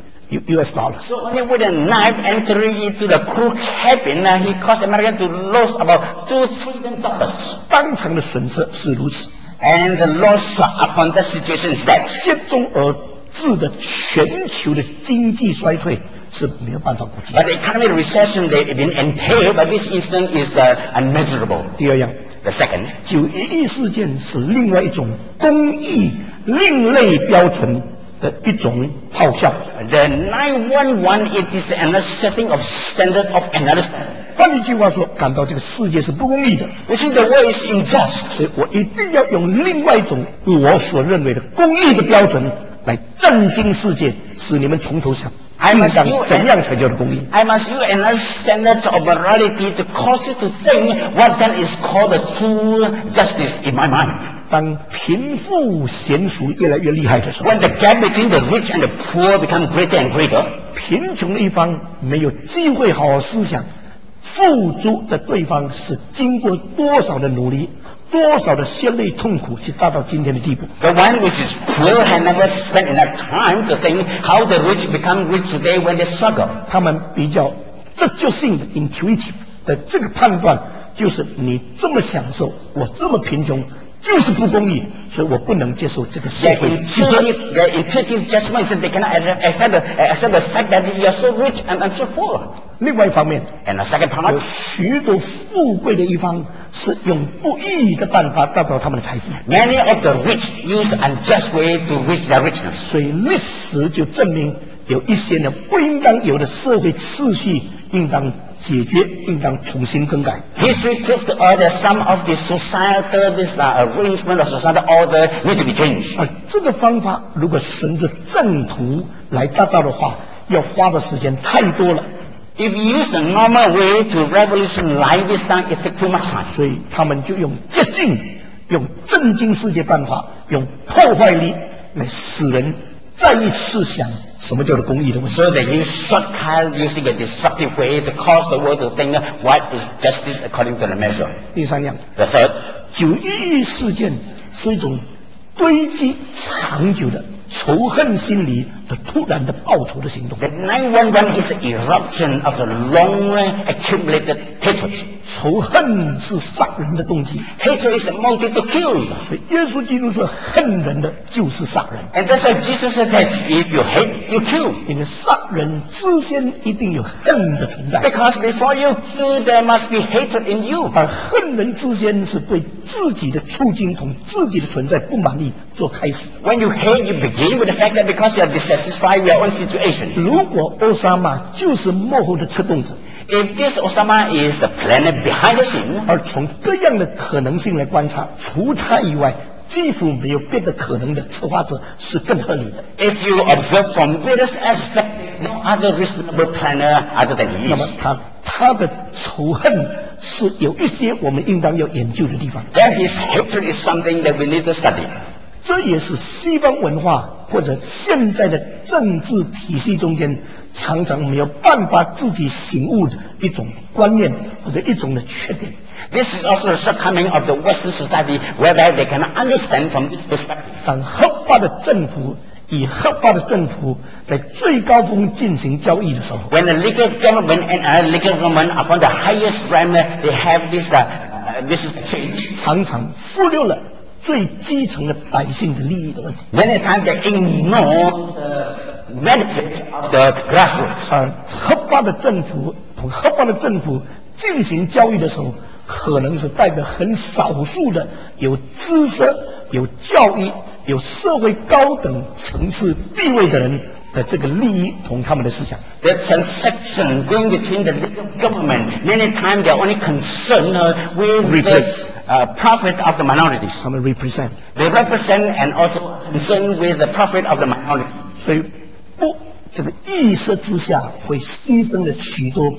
S dollars. So only with a knife entering into the crew cabin, uh, he caused America to lose about two trillion dollars. 当场的损失是如此， And the loss upon that situation is that. 接踵而至的全球的经济衰退是没有办法估计。 But the economic recession they've been entailed by this incident is uh, unmeasurable. 第二样， The second, 九一一事件是另外一种公益另类标准的一种咆哮。 the nine one one, it is another setting of standard of analysis. 换一句话说，感到这个世界是不公义的， Which is the world is unjust. 所以我一定要用另外一种我所认为的公义的标准来震惊世界，使你们从头想， I 应 must 当 use 怎样才叫做公义？ I must use another standard of morality to cause you to think what then is called the true justice in my mind. 当贫富悬殊越来越厉害的时候， When the gap between the rich and the poor become greater and greater, 贫穷的一方没有机会好好思想，富足的对方是经过多少的努力，多少的血泪痛苦，去达到今天的地步。 the one which is poor had never spent enough time to think how the rich become rich today when they struggle. 他们比较直觉性的 intuitive 的这个判断，就是你这么享受，我这么贫穷，就是不公义，所以我不能接受这个社 Their 会。其实 intuitive, their intuitive judgment is that they cannot accept the, accept the fact that you are so rich and I'm so poor. 另外一方面， And the second 有 part, 许多富贵的一方是用不义的办法达到他们的财富， many of the rich use unjust way to reach their richness. 所以历史就证明有一些呢不应当有的社会秩序应当解决，应当重新更改。 History proves to us that some of the societal this uh, arrangement of societal order need to be changed. 而这个方法如果顺着正途来达到的话，要花的时间太多了， If you use the normal way to revolutionize this time, it takes too much time. 所以他们就用捷径、用震惊世界办法、用破坏力来使人再一次想什么叫做公义的问题。 So they use shortcut, using a destructive way to cause the world to think what is justice according to the measure. 第三样， The third, 九一一事件是一种堆积长久的仇恨心理的突然的报仇的行动。 the nine one one is the eruption of a long accumulated hatred. 仇恨是杀人的动机， Hatred is the motive to kill. 所以耶稣基督说，恨人的就是杀人。 And that's why Jesus said that if you hate, you kill. 因为杀人之间一定有恨的存在， Because before you kill, there must be hatred in you. 而恨人之间是对自己的处境同自己的存在不满意做开始。 When you hate, you begin with the fact that because you are dissatisfied with your own situation. 如果奥沙玛就是幕后的策动者， If this Osama is the planet behind the scene, 而从各样的可能性来观察，除他以外，几乎没有别的可能的策划者是更合理的。 if you observe from various aspects, no other reasonable planner other than he 那么 is. 他他的仇恨是有一些我们应当要研究的地方， Then his hatred is something that we need to study. 这也是西方文化或者现在的政治体系中间常常没有办法自己醒悟的一种观念或者一种的缺点。 This is also a shortcoming of the Western society, whereby they cannot understand from this perspective. 当合法的政府以合法的政府在最高峰进行交易的时候， When a legal government and a legal government upon the highest realm, they have this, uh, uh, this is change. 常常忽略了最基层的百姓的利益的问题。 Many times they ignore the benefits of the grassroots. 而合法的政府同合法的政府进行交易的时候，可能是代表很少数的有知识、有教育、有社会高等层次地位的人的这个利益同他们的思想。 The transaction going between the legal government, many times they are only concerned uh, with the uh, profit of the minorities. 他们 represent， They represent and also concerned with the profit of the minority. 所以不这个意识之下会牺牲了许多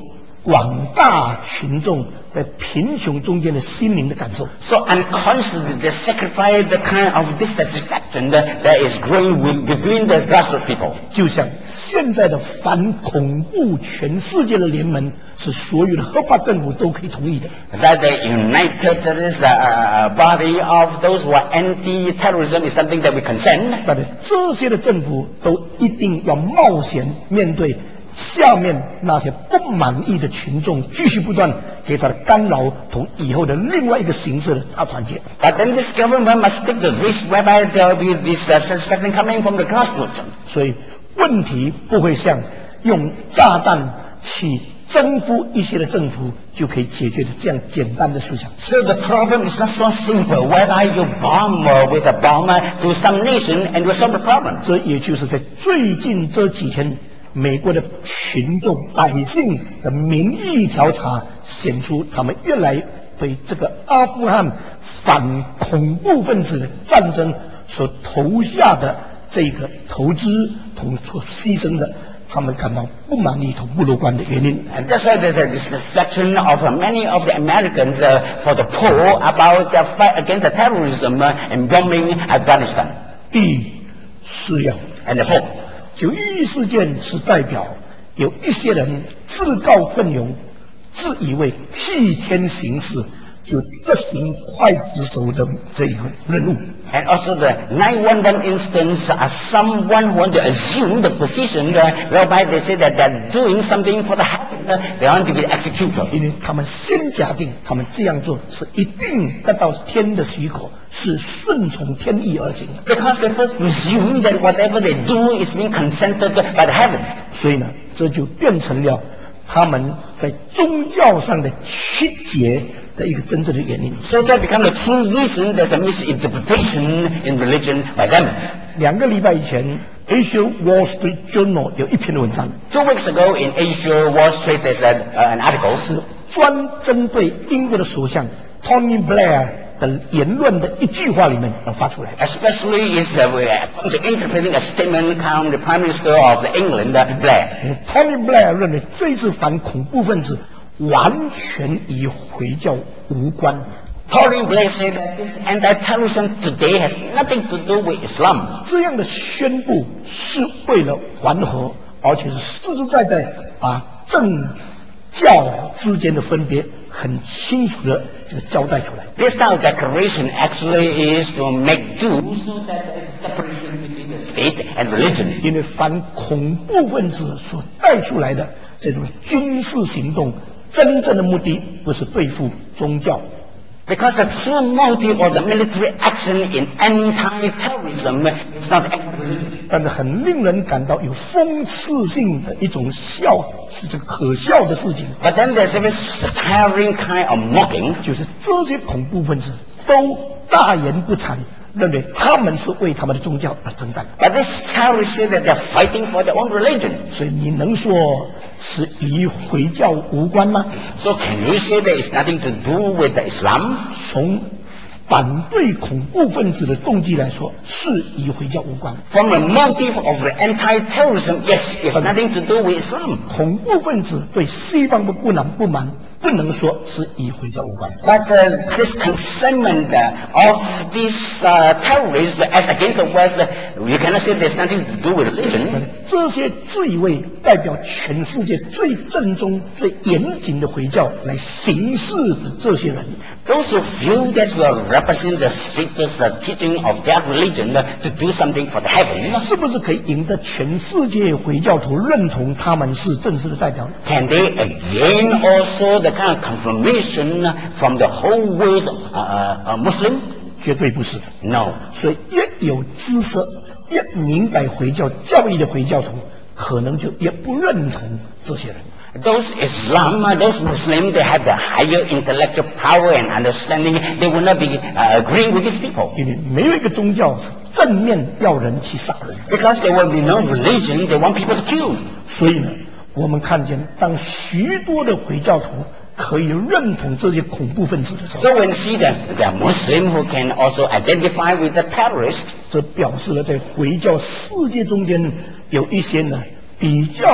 广大群众在贫穷中间的心灵的感受。 So unconsciously they sacrifice the kind of dissatisfaction that, that is growing with, between the grassroots people. 就像现在的反恐怖全世界的联盟是所有的合法政府都可以同意的。 That the united this, uh, body of those who are anti-terrorism is something that we consent. 但是这些的政府都一定要冒险面对下面那些不满意的群众继续不断给他的干扰同以后的另外一个形式的大团结。 But then this government must take the risk whereby there will be this uh, satisfaction coming from the grassroots. 所以问题不会像用炸弹去征服一些的政府就可以解决的这样简单的事情。 So the problem is not so simple whereby you bomb with a bomb to some nation and resolve the problem. 这也就是在最近这几天美国的群众百姓的民意调查显出，他们越来被这个阿富汗反恐怖分子的战争所投下的这个投资同所牺牲的，他们感到不满意同不乐观的原因。 And that's why there's a dissatisfaction of uh, many of the Americans uh, for the poll about the fight against the terrorism uh, and bombing Afghanistan. 第四样， And the fourth, 九一一事件是代表有一些人自告奋勇，自以为替天行事，就执行刽子手的这个任务。 and also the nine one one instance, uh, someone who want to assume the position uh, whereby they say that they're doing something for the heaven, uh, they want to be executed. 因为他们先假定他们这样做是一定得到天的许可，是顺从天意而行的。 Because they first presume that whatever they do is being consented by the heaven. 所以呢，这就变成了他们在宗教上的曲解的一个真正的原因。 So that become the true reason there's a misinterpretation in religion by them. 两个礼拜以前 ，Asia Wall Street Journal 有一篇文章， Two weeks ago in Asia Wall Street there's a, uh, an article 是专针对英国的首相 Tony Blair 的言论的一句话里面而发出来。 especially is uh, we're interpreting a statement from the Prime Minister of England, uh, Blair. Tony Blair 认为这次反恐怖分子完全与回教无关。 Tony Blair said that this anti-terrorism today has nothing to do with Islam. 这样的宣布是为了缓和，而且是实实在在把政教之间的分别很清楚的这个交代出来。 This kind of declaration actually is to make do so that there is a separation between the state and religion. 因为反恐怖分子所带出来的这种军事行动，真正的目的不是对付宗教， Because the true motive of the military action in anti-terrorism is not religion. 但是很令人感到有讽刺性的一种笑，是这个可笑的事情， But then there's a very satiric kind of mocking. 就是这些恐怖分子都大言不惭，认为他们是为他们的宗教而征战。 But these terrorists say that they're fighting for their own religion. 所以你能说是与回教无关吗？ So can you say there is nothing to do with the Islam? 从反对恐怖分子的动机来说，是与回教无关。 From the motive of the anti-terrorism, yes, it's nothing to do with Islam. 恐怖分子对西方的不满不满，不能说是与回教无关。 But uh, this consentment uh, of these uh, terrorists as against the West, uh, you cannot say there's nothing to do with religion. 这些自以为代表全世界最正宗、最严谨的回教来行事的这些人， Those who feel that will represent the strictest uh, teaching of their religion uh, to do something for the heaven, 是不是可以赢得全世界回教徒认同他们是正式的代表呢？ can they again also the kind of confirmation from the whole world uh, uh, Muslim? 绝对不是。 No. 所以越有知识、越明白回教教义的回教徒，可能就越不认同这些人。 Those Islam, uh, those Muslims, they have the higher intellectual power and understanding. They will not be uh, agreeing with these people. 因为没有一个宗教是正面要人去杀人， Because there will be no religion, they want people to kill. 所以呢，我们看见当许多的回教徒可以认同这些恐怖分子的时候， So when you see that there are Muslims who can also identify with the terrorists, 这表示了在回教世界中间有一些呢比较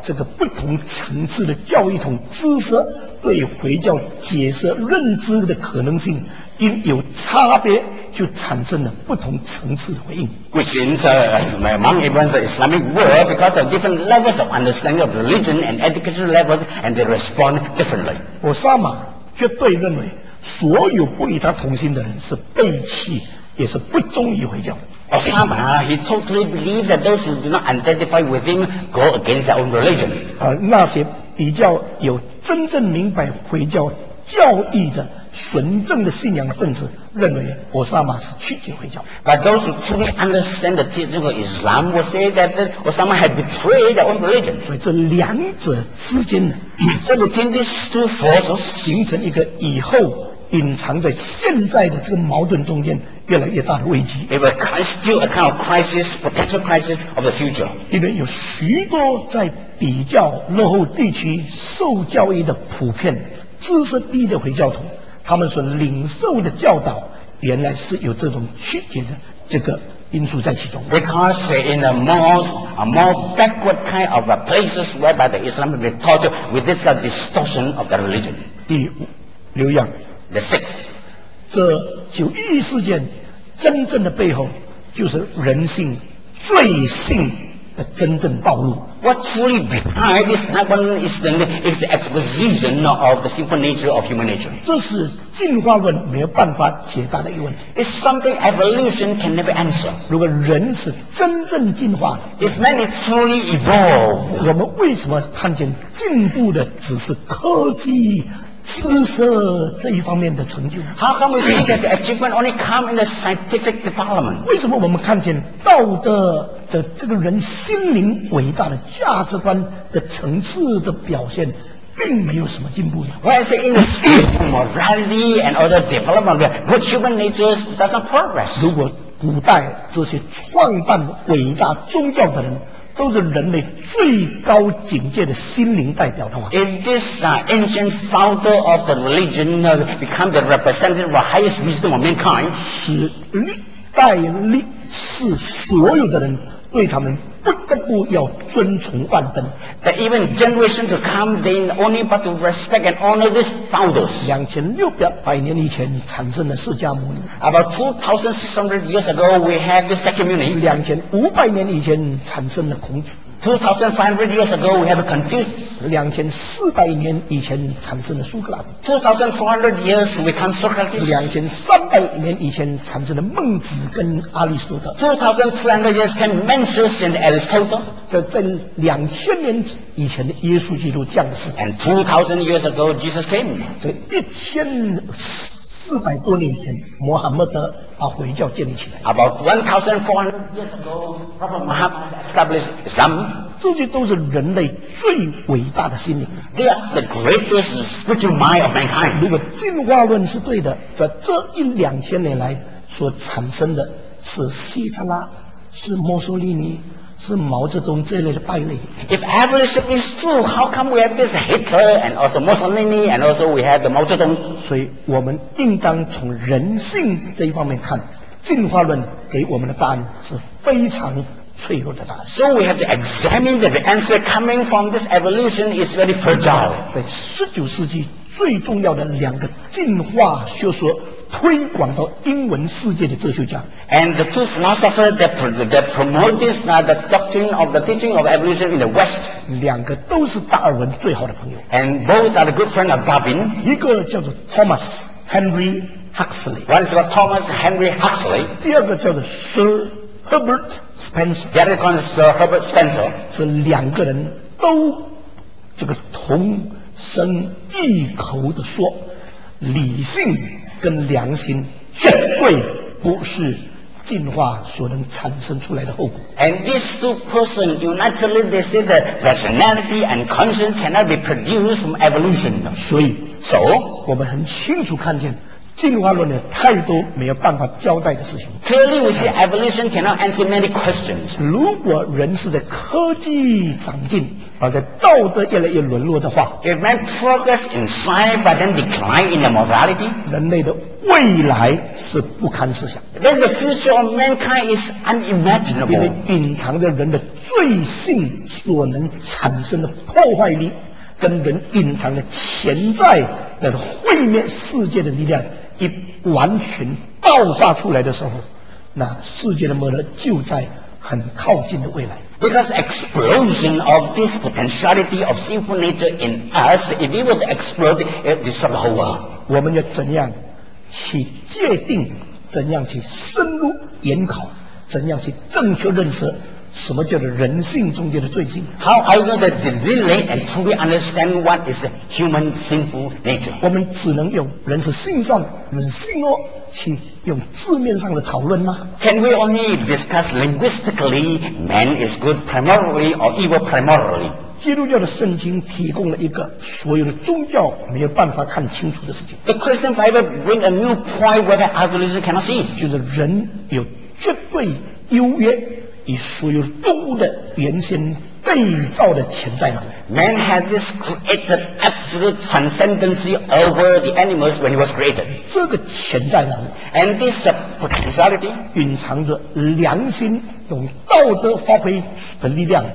这个不同层次的教育同知识对回教解释认知的可能性因有差别，就产生了不同层次的回应。 Christians uh, among even the Islamic world, because of different levels of understanding of religion and educational levels, and they respond differently. 奥萨玛绝对认为，所有不与他同心的人是背弃，也是不忠于回教。 Osama, he totally believes that those who do not identify with him go against their own religion. 而那些比较有真正明白回教教义的纯正的信仰的分子，认为奥萨玛是曲解回教。 But those who truly understand the teaching of Islam will say that Osama had betrayed their own religion. 所以这两者之间呢， So between these two forces, 形成一个以后隐藏在现在的这个矛盾中间越来越大的危机。 it will constitute a kind of crisis, potential crisis of the future. 因为有许多在比较落后地区受教育的普遍知识低的回教徒，他们所领受的教导原来是有这种曲解的这个因素在其中。 Because in a more, a more backward kind of uh, places whereby the Islam will be taught with this uh, distortion of the religion. 第五，留样， The sixth, 这九一一事件真正的背后，就是人性罪性的真正暴露。 what truly behind this happened is the, is the exposition of the sinful nature of human nature. 这是进化论没有办法解答的一个问题。 It's something evolution can never answer. 如果人是真正进化的， If man is truly evolved, 我们为什么看见进步的只是科技、知识这一方面的成就？ how come we see that the achievement only come in the scientific development? 为什么我们看见道德的这个人心灵伟大的价值观的层次的表现，并没有什么进步呢？ Whereas in the field of morality and other development, good human nature does not progress. 如果古代这些创办伟大宗教的人都是人类最高境界的心灵代表的话， If this uh, ancient founder of the religion uh, become the representative of the highest wisdom of mankind, 使历代历世所有的人对他们不得不要尊崇万分。 that even generation to come, they only but to respect and honor these founders. 两千六百年以前产生了释迦牟尼， About two thousand six hundred years ago, we had the Sakyamuni. 两千五百年以前产生了孔子， two thousand five hundred years ago, we have Confucius. 两千四百年以前产生了苏格拉底， two thousand four hundred years, we come Socrates. 两千三百年以前产生了孟子跟阿里士多德。 two thousand three hundred years came Mencius and Aristotle. 这在两千年以前的耶稣基督降世， And two thousand years ago, Jesus came. 这一千四百多年前，穆罕默德把回教建立起来。 About one thousand four hundred years ago, Prophet Muhammad established Islam. 这些都是人类最伟大的心灵。 They are the greatest spiritual mind of mankind. 如果进化论是对的，在这一两千年来所产生的是希特拉，是墨索里尼，是毛泽东这类的败类。 If evolution is true, how come we have this Hitler and also Mussolini and also we have the Mao Zedong? 所以我们应当从人性这一方面看，进化论给我们的答案是非常脆弱的答案。 So we have to examine that the answer coming from this evolution is very fragile. 在十九世纪最重要的两个进化学说推广到英文世界的哲学家， And the two philosophers that, that promote this, uh, the doctrine of the teaching of evolution in the West, 两个都是达尔文最好的朋友， and both are the good friend of Darwin. 一个叫做 Thomas Henry Huxley， One is about Thomas Henry Huxley, 第二个叫做 Sir Herbert Spencer。 the other one is Sir Herbert Spencer. 这两个人都这个同声异口的说，理性跟良心绝对不是进化所能产生出来的后果。 And these two persons unitedly they say that rationality and conscience cannot be produced from evolution. 所以， So 我们很清楚看见， 进化论有太多没有办法交代的事情。 Clearly, we see evolution cannot answer many questions. 如果人是在科技长进，而在道德越来越沦落的话， If man progress in science but then decline in the morality, 人类的未来是不堪设想， then the future of mankind is 因为 unimaginable. 隐藏着人的罪性所能产生的破坏力，跟人隐藏的潜在的毁灭世界的力量，一完全爆发出来的时候，那世界的末日就在很靠近的未来。 Because explosion of this potentiality of sinful nature in us, if we were to explode, it would destroy the whole world. 我们要怎样去界定？怎样去深入研考？怎样去正确认识什么叫做人性中间的罪性？ How are we going to relate and truly understand what is the human sinful nature? 我们只能用人是性善，人是性恶，去用字面上的讨论吗？ Can we only discuss linguistically man is good primarily or evil primarily? 基督教的圣经提供了一个所有的宗教没有办法看清楚的事情， The Christian Bible bring a new point where the evolution cannot see. 就是人有绝对优越与所有动物的原先被造的潜在能力。 Man had this created absolute transcendency over the animals when he was created. 这个潜在能力 And this uh, potentiality 蕴藏着良心用道德发挥的力量，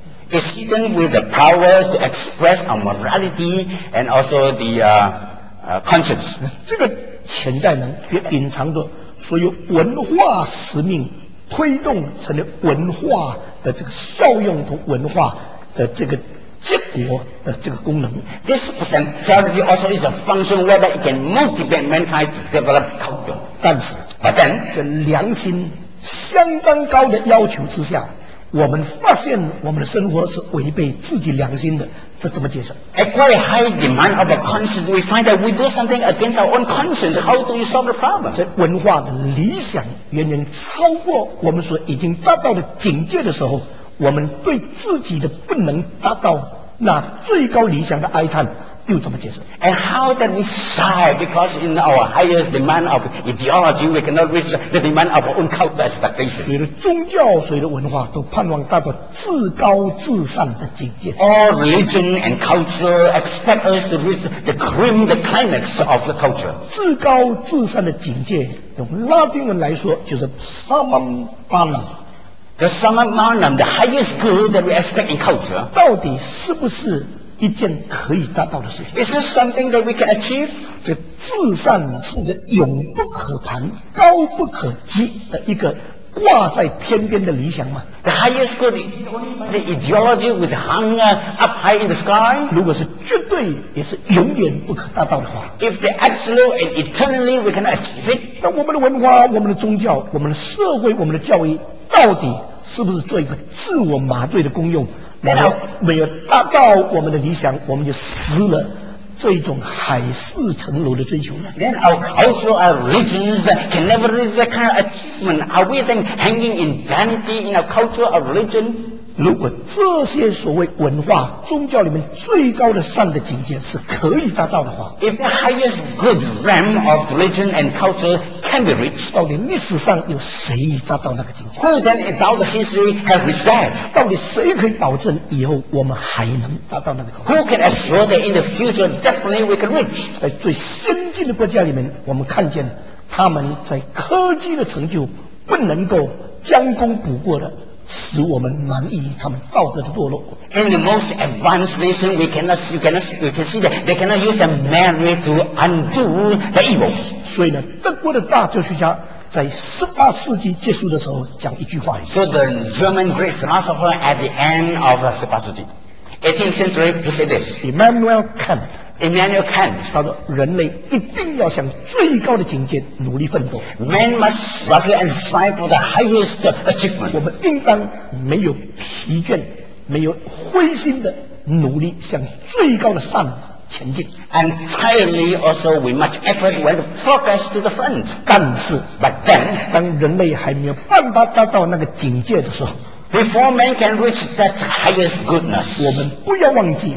is hidden with the power to express our morality and also the uh, uh, conscience. 这个潜在能也隐藏着所有文化使命推动成为文化的这个效用和文化的这个结果的这个功能。 This potentiality also is a function whether it can motivate mankind to develop culture. 但是 But then, 在良心相当高的要求之下，我们发现我们的生活是违背自己良心的，这怎么解释？ at quite a high demand of our conscience, we find that we do something against our own conscience. How do you solve the problem? 在文化的理想远远超过我们所已经达到的境界的时候，我们对自己的不能达到那最高理想的哀叹，又怎么解释？ And how that we sigh because in our highest demand of ideology, we cannot reach the demand of our own cultural expectation. 所有的宗教、所有的文化都盼望达到至高至善的境界。 All religion and culture expect us to reach the cream, the climax of the culture. 至高至善的境界，用拉丁文来说就是 summum bonum。 The summum bonum, the highest good that we expect in culture, 到底是不是一件可以达到的事情？ is this something that we can achieve? 这至善是一个永不可攀、高不可及的一个挂在天边的理想吗？ The highest good is only by the ideology which hung uh, up high in the sky. 如果是绝对，也是永远不可达到的话， If the absolute and eternally we cannot achieve it, 那我们的文化、我们的宗教、我们的社会、我们的教育，到底是不是做一个自我麻醉的功用？然后没有达到我们的理想，我们就失了这一种海市蜃楼的追求呢？ then our culture, our religions that can never reach that kind of achievement. Are we then hanging in vanity in our culture, our religion? 如果这些所谓文化、宗教里面最高的善的境界是可以达到的话， If the highest good realm of religion and culture can be reached, 到底历史上有谁达到那个境界？ who then in all the history has reached that? 到底谁可以保证以后我们还能达到那个境界？ Who can assure that in the future definitely we can reach? 在最先进的国家里面，我们看见他们在科技的成就不能够将功补过的，使我们满意于他们道德的堕落。 In the most advanced nation, we cannot, you cannot, we can see that they cannot use their merit to undo the evils. 所以呢，德国的大哲学家在十八世纪结束的时候讲一句话， So the German great philosopher at the end of the eighteenth century, he said this. Immanuel Kant， Immanuel Kant, 他说人类一定要向最高的境界努力奋斗， man must struggle and strive for the highest 我 achievement. 们应当没有疲倦、没有灰心的努力向最高的善前进。 And tirelessly also with much effort when to progress to the front. 但是， But then, 当人类还没有办法达到那个境界的时候， before man can reach that highest goodness, 我们不要忘记，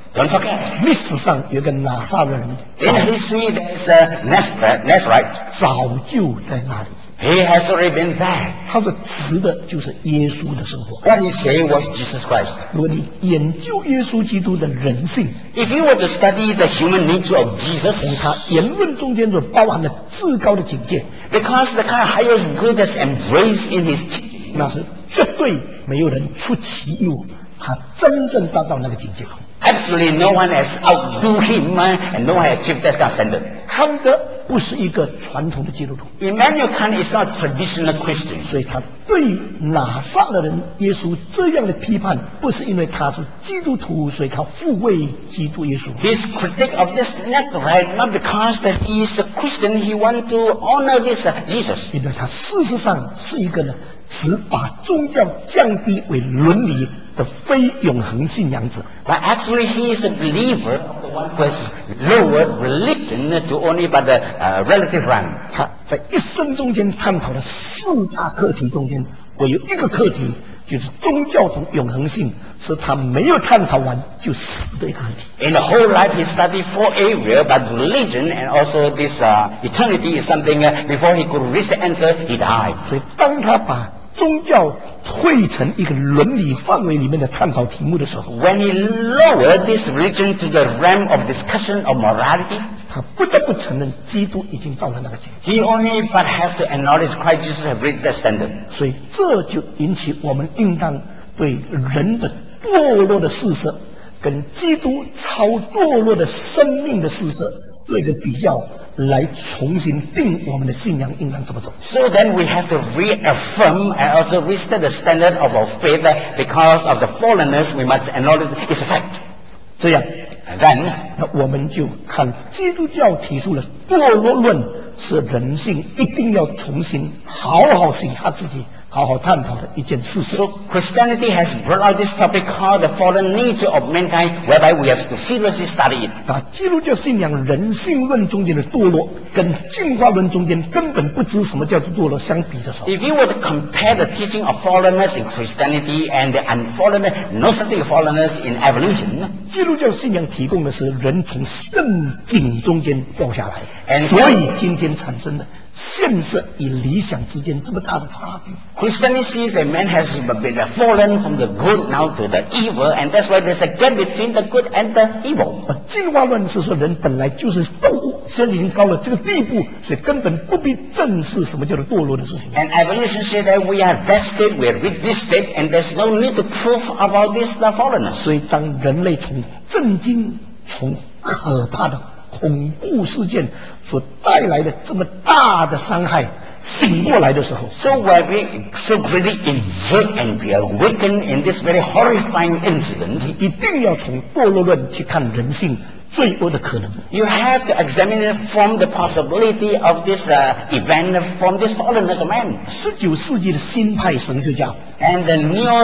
Don't forget. 历史上有个拿撒勒人， In history, there's a Nazarite, Nazarite. 早就在那里。 He has already been there. 他所指的就是耶稣的生活。 What he said was Jesus Christ. 如果你研究耶稣基督的人性， If you were to study the human nature of Jesus, 从他言论中间所包含的至高的警戒， because the kind of highest good that's embraced in his teaching, 那是绝对没有人出其右，他真正达到那个境界。 absolutely no one has outdo him uh, and no one has achieved that kind of standard. 康德不是一个传统的基督徒， Immanuel Kant is not a traditional Christian. 所以他对拿撒勒人耶稣这样的批判，不是因为他是基督徒，所以他护卫基督耶稣。 His critique of this Nazarite, not because that he is a Christian, he wants to honor this uh, Jesus. 因为他事实上是一个呢，只把宗教降低为伦理的非永恒信仰者。 But actually he is a believer of the one who has lowered religion to only but the uh, relative rank. 他在一生中间探讨的四大课题中间，我有一个课题就是宗教同永恒性，是他没有探讨完就死的一个课题。 In the whole life he studied four areas, but religion and also this uh, eternity is something uh, before he could reach the answer, he died. 所以当他把宗教退成一个伦理范围里面的探讨题目的时候， When he lowered this religion to the realm of discussion of morality, 他不得不承认基督已经到了那个境界。 he only but has to acknowledge Christ Jesus has reached that standard. 所以这就引起我们应当对人的堕落的事实跟基督超堕落的生命的事实做一个比较，来重新定我们的信仰应当怎么走。 So then we have to reaffirm and also restate the standard of our faith because of the fallenness we must acknowledge it's a fact. 这样， And then 那我们就看基督教提出了堕落论，是人性一定要重新好好审查自己，好好探讨的一件事实。 So Christianity has brought out this topic called the fallen nature of mankind, whereby we have to seriously study it. 把基督教信仰人性论中间的堕落，跟进化论中间根本不知什么叫做堕落相比的时候， If you were to compare the teaching of fallenness in Christianity and the unfallenness, no such thing as fallenness in evolution, 基督教信仰提供的是人从圣境中间掉下来， And 所以今天产生了现实与理想之间这么大的差距。 Christianity, the man has been fallen from the good now to the evil, and that's why there's a gap between the good and the evil. 而进化论是说人本来就是动物，现在已经到了这个地步，所以根本不必正视什么叫做堕落的事情。 And evolution says that we are that state, we are with this state, and there's no need to prove about this the fallenness. 所以当人类从震惊、从可怕的恐怖事件所带来的这么大的伤害醒过来的时候， So when we so greatly invert and be awakened in this very horrifying incident, 一定要从堕落论去看人性罪恶的可能。 you have to examine it from the possibility of this uh, event, from this fallenness of man. 十九世纪的新派神学家， And the neo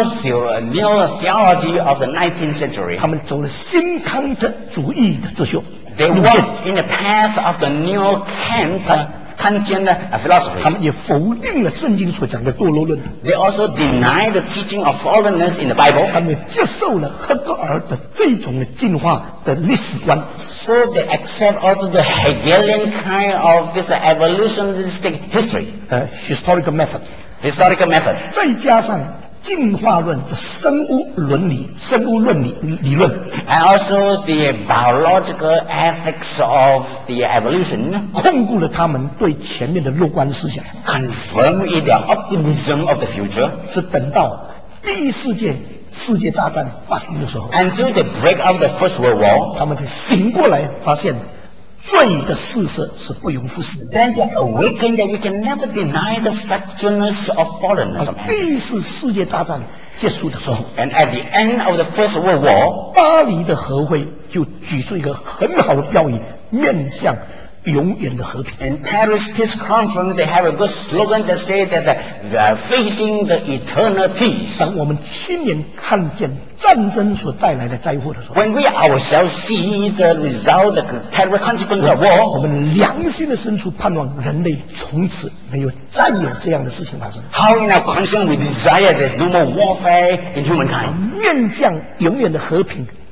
neo theology of the nineteenth century, 他们走了新康特主义的哲学 they 路线， walk in the path of the neo Kant uh, Kantian uh, 他 philosophy. 们也否定了圣经所讲的堕落论， They also deny the teaching of fallenness in the Bible. 他们也接受了赫格尔的这种的进化的历史观。 So they accept also the Hegelian kind of this uh, evolutionistic history, 呃 historical method， historical method. 再加上进化论的生物伦理、生物论理理论， And also the biological ethics of the evolution 控固了他们对前面的乐观思想。 confirm in their optimism of the future 是等到第一世界世界大战发生的时候， until they break out the First World War. 他们才醒过来，发现罪的事实是不容忽视的。 Then they awaken that we can never deny the factualness of fallenness of man. 第一次世界大战结束的时候， And at the end of the First World War, 巴黎的和会就举出一个很好的标语，面向永远的和平。 in Paris Peace Conference, they have a good slogan that says that uh, they are facing the eternal peace. 当我们亲眼看见战争所带来的灾祸的时候， When we ourselves see the result, the terrible consequence of 我 war, 们良心的深处盼望人类从此没有再有这样的事情发生， how in our conscience we desire there's no more warfare in humankind. 面向永远的和平，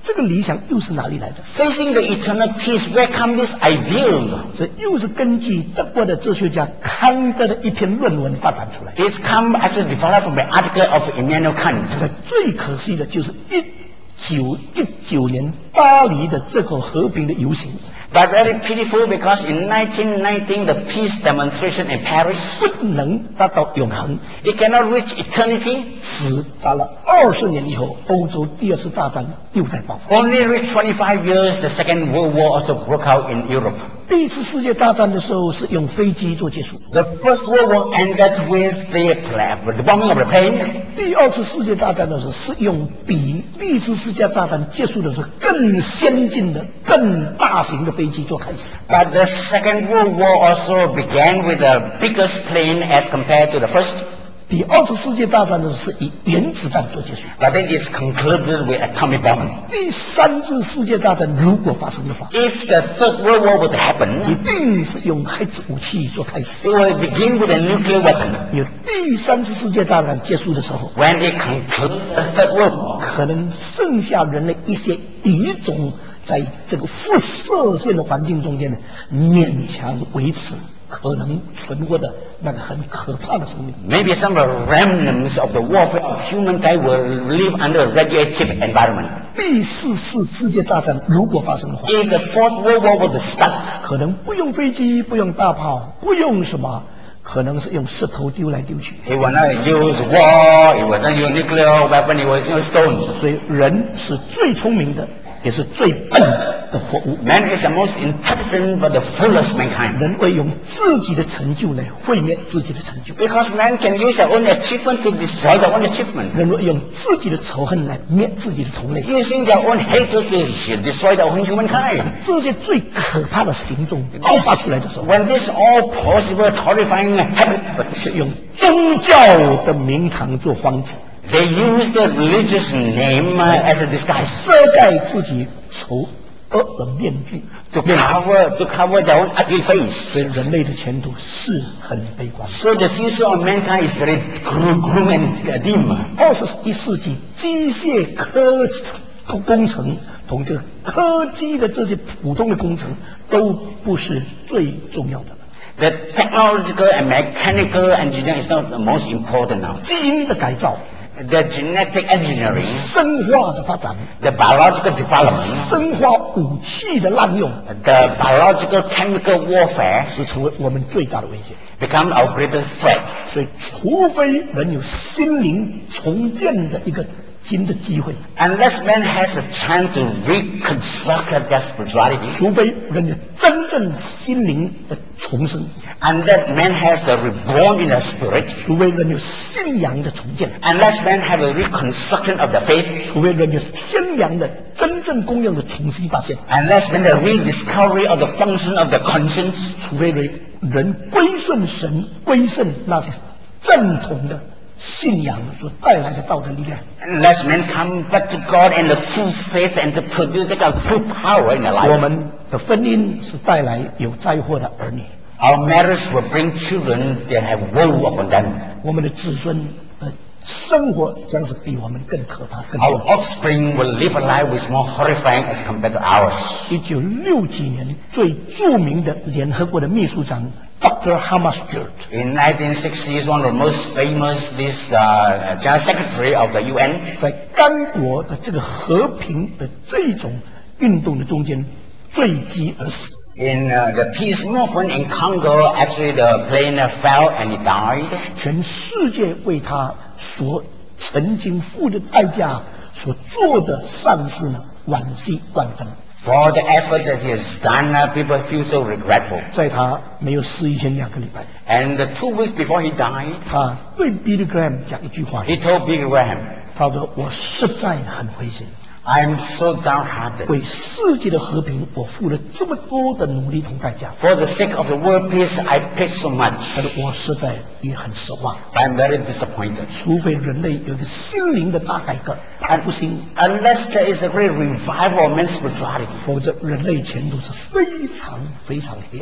这个理想又是哪里来的？ Facing the eternal peace, where come this ideal? 这又是根据德国的哲学家康德的一篇论文发展出来。 It's come actually developed from an article of Immanuel Kant. 这个最可惜的就是一九一九年巴黎的这个和平的游行， But very pitiful because in nineteen nineteen, the peace demonstration in Paris, 不能达到永恒， it cannot reach eternity. 只打了二十年以后，欧洲第二次大战又在爆发。 Only reached twenty-five years, the Second World War also broke out in Europe. 第一次世界大战的时候是用飞机做结束， The First World War ended with the, pla- the bombing of the plane. 第二次世界大战的时候是用比第一次世界大战结束的时候更先进的、更大型的飞机做开始。 But the Second World War also began with the biggest plane as compared to the first. 第二次世界大战的时候是以原子弹做结束。 But then it's concluded with atomic bomb. 第三次世界大战如果发生的话， If the Third World War would 一 happen, 定是用核子武器做开始。 it will begin with a nuclear weapon. 有第三次世界大战结束的时候， When it concludes the Third World War, 可能剩下人类一些语种在这个辐射线的环境中间呢，勉强维持可能存活的那个很可怕的生命。 maybe some of the remnants of the warfare of humankind will live under a radioactive environment. 第四次世界大战如果发生的话， If the Fourth World War would start, 可能不用飞机，不用大炮，不用什么，可能是用石头丢来丢去。 it will not use war, it will not use nuclear weapon, it will use stone. 所以人是最聪明的，也是最笨的活物。 Man is the most intelligent but the foolish mankind. 人会用自己的成就来毁灭自己的成就， Because man can use their own achievement to destroy their own achievement. 人会用自己的仇恨来灭自己的同类。 Using their own hatred to destroy their own humankind. 这些最可怕的行动爆发出来的时候， When this all possible horrifying happens, 是用宗教的名堂做幌子， they use the religious name uh, as a disguise 遮盖自己丑恶的面具。 to cover to cover their own ugly face. 所以人类的前途是很悲观的。 So the future of mankind is very grim, grim and dim. 二十一世纪机械科工程同这个科技的这些普通的工程都不是最重要的。 The technological and mechanical engineering is not the most important now. 基因的改造、 The genetic engineering, 生化的发展、 the biological development, 生化武器的滥用， the biological chemical warfare 是成为我们最大的威胁。 become our greatest threat. 所以，除非人有心灵重建的一个新的机会， Unless man has a chance to reconstruct their spirituality, 除非人有真正心灵的重生， unless man has a reborn in the spirit, 除非人有信仰的重建， unless man have a reconstruction of the faith, 除非人有天良的真正功用的重新发现， unless man the rediscovery of the function of the conscience, 除非人人归顺神，归顺那些正统的信仰所带来的道德力量。 unless man come back to God and the true faith and to produce a true power in their 我 life, 们的婚姻是带来有灾祸的儿女， our marriage will bring children that have woe upon them. 我们的子孙的生活将是比我们更可怕、更 Our 多。 offspring will live a life which is more horrifying as compared to ours. 一九六几年，最著名的联合国的秘书长 Doctor Hammarskjöld In nineteen sixties, one of the most famous, this uh, General Secretary of the U N, 在刚果的这个和平的这种运动的中间坠机而死。 in uh, the peace movement in Congo, actually the plane uh, fell and he died. 全世界为他所曾经付的代价、所做的善事呢，惋惜万分。 For the effort that he has done, uh, people feel so regretful. 在他没有死以前两个礼拜， And uh, two weeks before he died, 他对 Billy Graham 讲一句话， he told Billy Graham, 他说：“我实在很灰心， I'm so downhearted. 为世界的和平，我付了这么多的努力同代价， For the sake of the world peace, I paid so much. 但是我实在也很失望。 I'm very disappointed. 除非人类有一个心灵的大改革、大复兴， Unless there is a great revival of man's spirituality, 否则人类前途是非常非常黑暗。”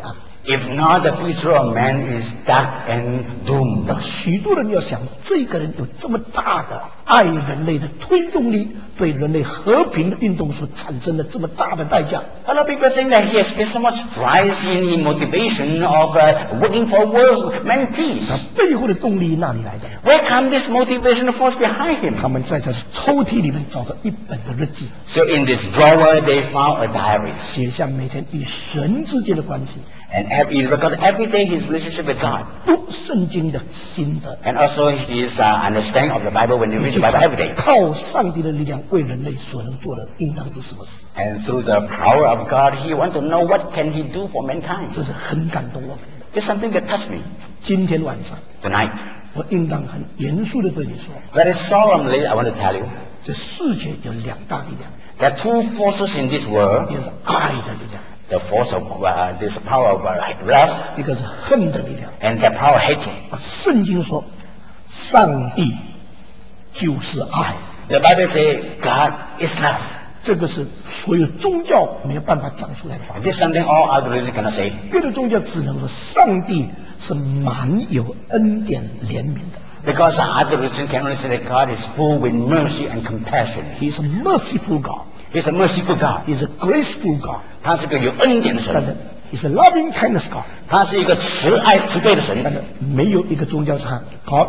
If not, the future of man is dark and doomed. 许多人要想，这个人有这么大的爱人类的推动力，对人类和平的运动所产生的这么大的代价。 A lot of people think that he has spent so much price in the motivation of uh, working for world man 他 peace. 背后的动力哪里来的？ Where come this motivation force behind 他 him? 们在这抽屉里面找到一本的日记， So in this drawer, they found a diary. 写下每天与神之间的关系， And every, he recorded every day his relationship with God. 读圣经的心得， And also his uh, understanding of the Bible when you read the Bible every day. 靠上帝的力量为人类所能做的，应当是什么事？ And through the power of God, he want to know what can he do for mankind. 这是很感动我们的。 It's something that touched me 今天晚上， tonight. 我应当很严肃的对你说， Very solemnly, I want to tell you, 这世界有两大力量， there are two forces in this world. 一个是爱的力量， The force of uh, this power of uh, love 一个是恨的力量。 and the power of hatred. 啊，圣经说，上帝就是爱， The Bible says God is love. 这个是所有宗教没有办法讲出来的话。 This is something all other religions cannot say. 别的宗教只能说上帝是满有恩典怜悯的 Because other religions can only say that God is full with mercy and compassion. ，He is a merciful God, He's a merciful God. He is a graceful God, 他是个有恩典的但神， 是 He is a loving kindness God。 他是一个慈爱慈悲的神。 但是没有一个宗教唱 God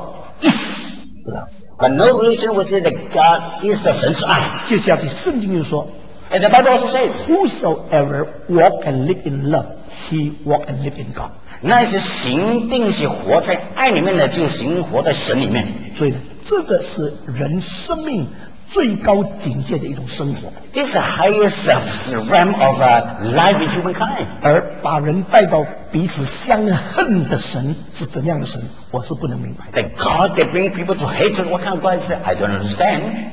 is love。 But no religion will say that God is the 神是爱。 接下去圣经就说 And the Bible also says, ，Whosoever walk and live in love, he walk and live in God。 那些行定是活在爱里面的，就行活在神里面。 所以呢，这个是人生命最高境界的一种生活， This is the highest uh, realm of uh, life in humankind. 而把人带到彼此相恨的神是怎样的神，我是不能明白的。 The God that brings people to hatred, what kind of God is that? I don't understand.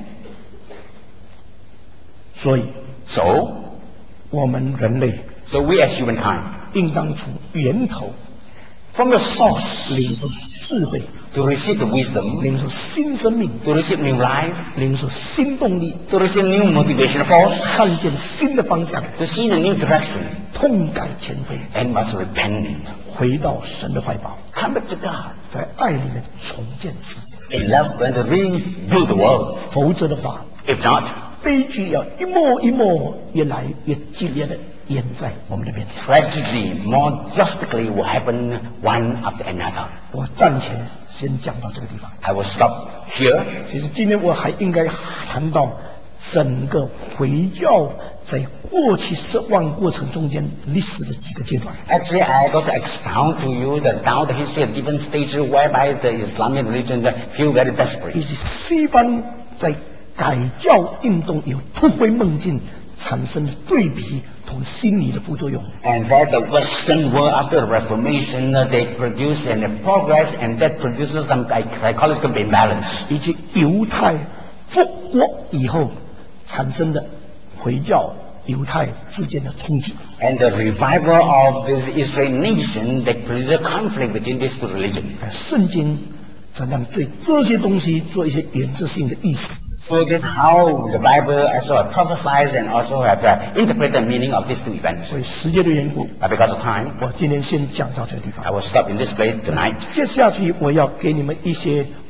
所以， So, 我们人类 so we as humankind, 应当从源头 from the source 领受智慧， to receive the wisdom, 领受新生命， to receive new life, 领受新动力， to receive new motivation force, 看见新的方向， to see the new direction, 痛改前非， and must repent. 回到神的怀抱， Come back to God 在爱里面重建世界。 in love and to rebuild the world. 否则的话， If not, 悲剧要一幕一幕越来越激烈的演在我们的面前。 tragedy more drastically will happen one after another. 我暂且先讲到这个地方。 I will stop here. 其实今天我还应该谈到整个回教在过去失望过程中间历史的几个阶段。 Actually, I got to expound to you the down the history of different stages whereby the Islamic religion feel very 以 desperate. 及西方在改教运动有突飞猛进产生的对比同心理的副作用， And that the Western world after the Reformation, uh, they produce and they progress and that produces some psych- psychological imbalance. 以及犹太复国以后产生的回教犹太之间的冲击。 And the revival of this Israeli nation that produces a conflict between these two religions. 而圣经怎样对这些东西做一些原则性的意思？ So this is how the Bible also prophesies and also have uh, interpreted the meaning of these two events. 所以时间的缘故， But because of time, 我今天先讲到这个地方 I。will stop in this place tonight. 接下去我要给你们一些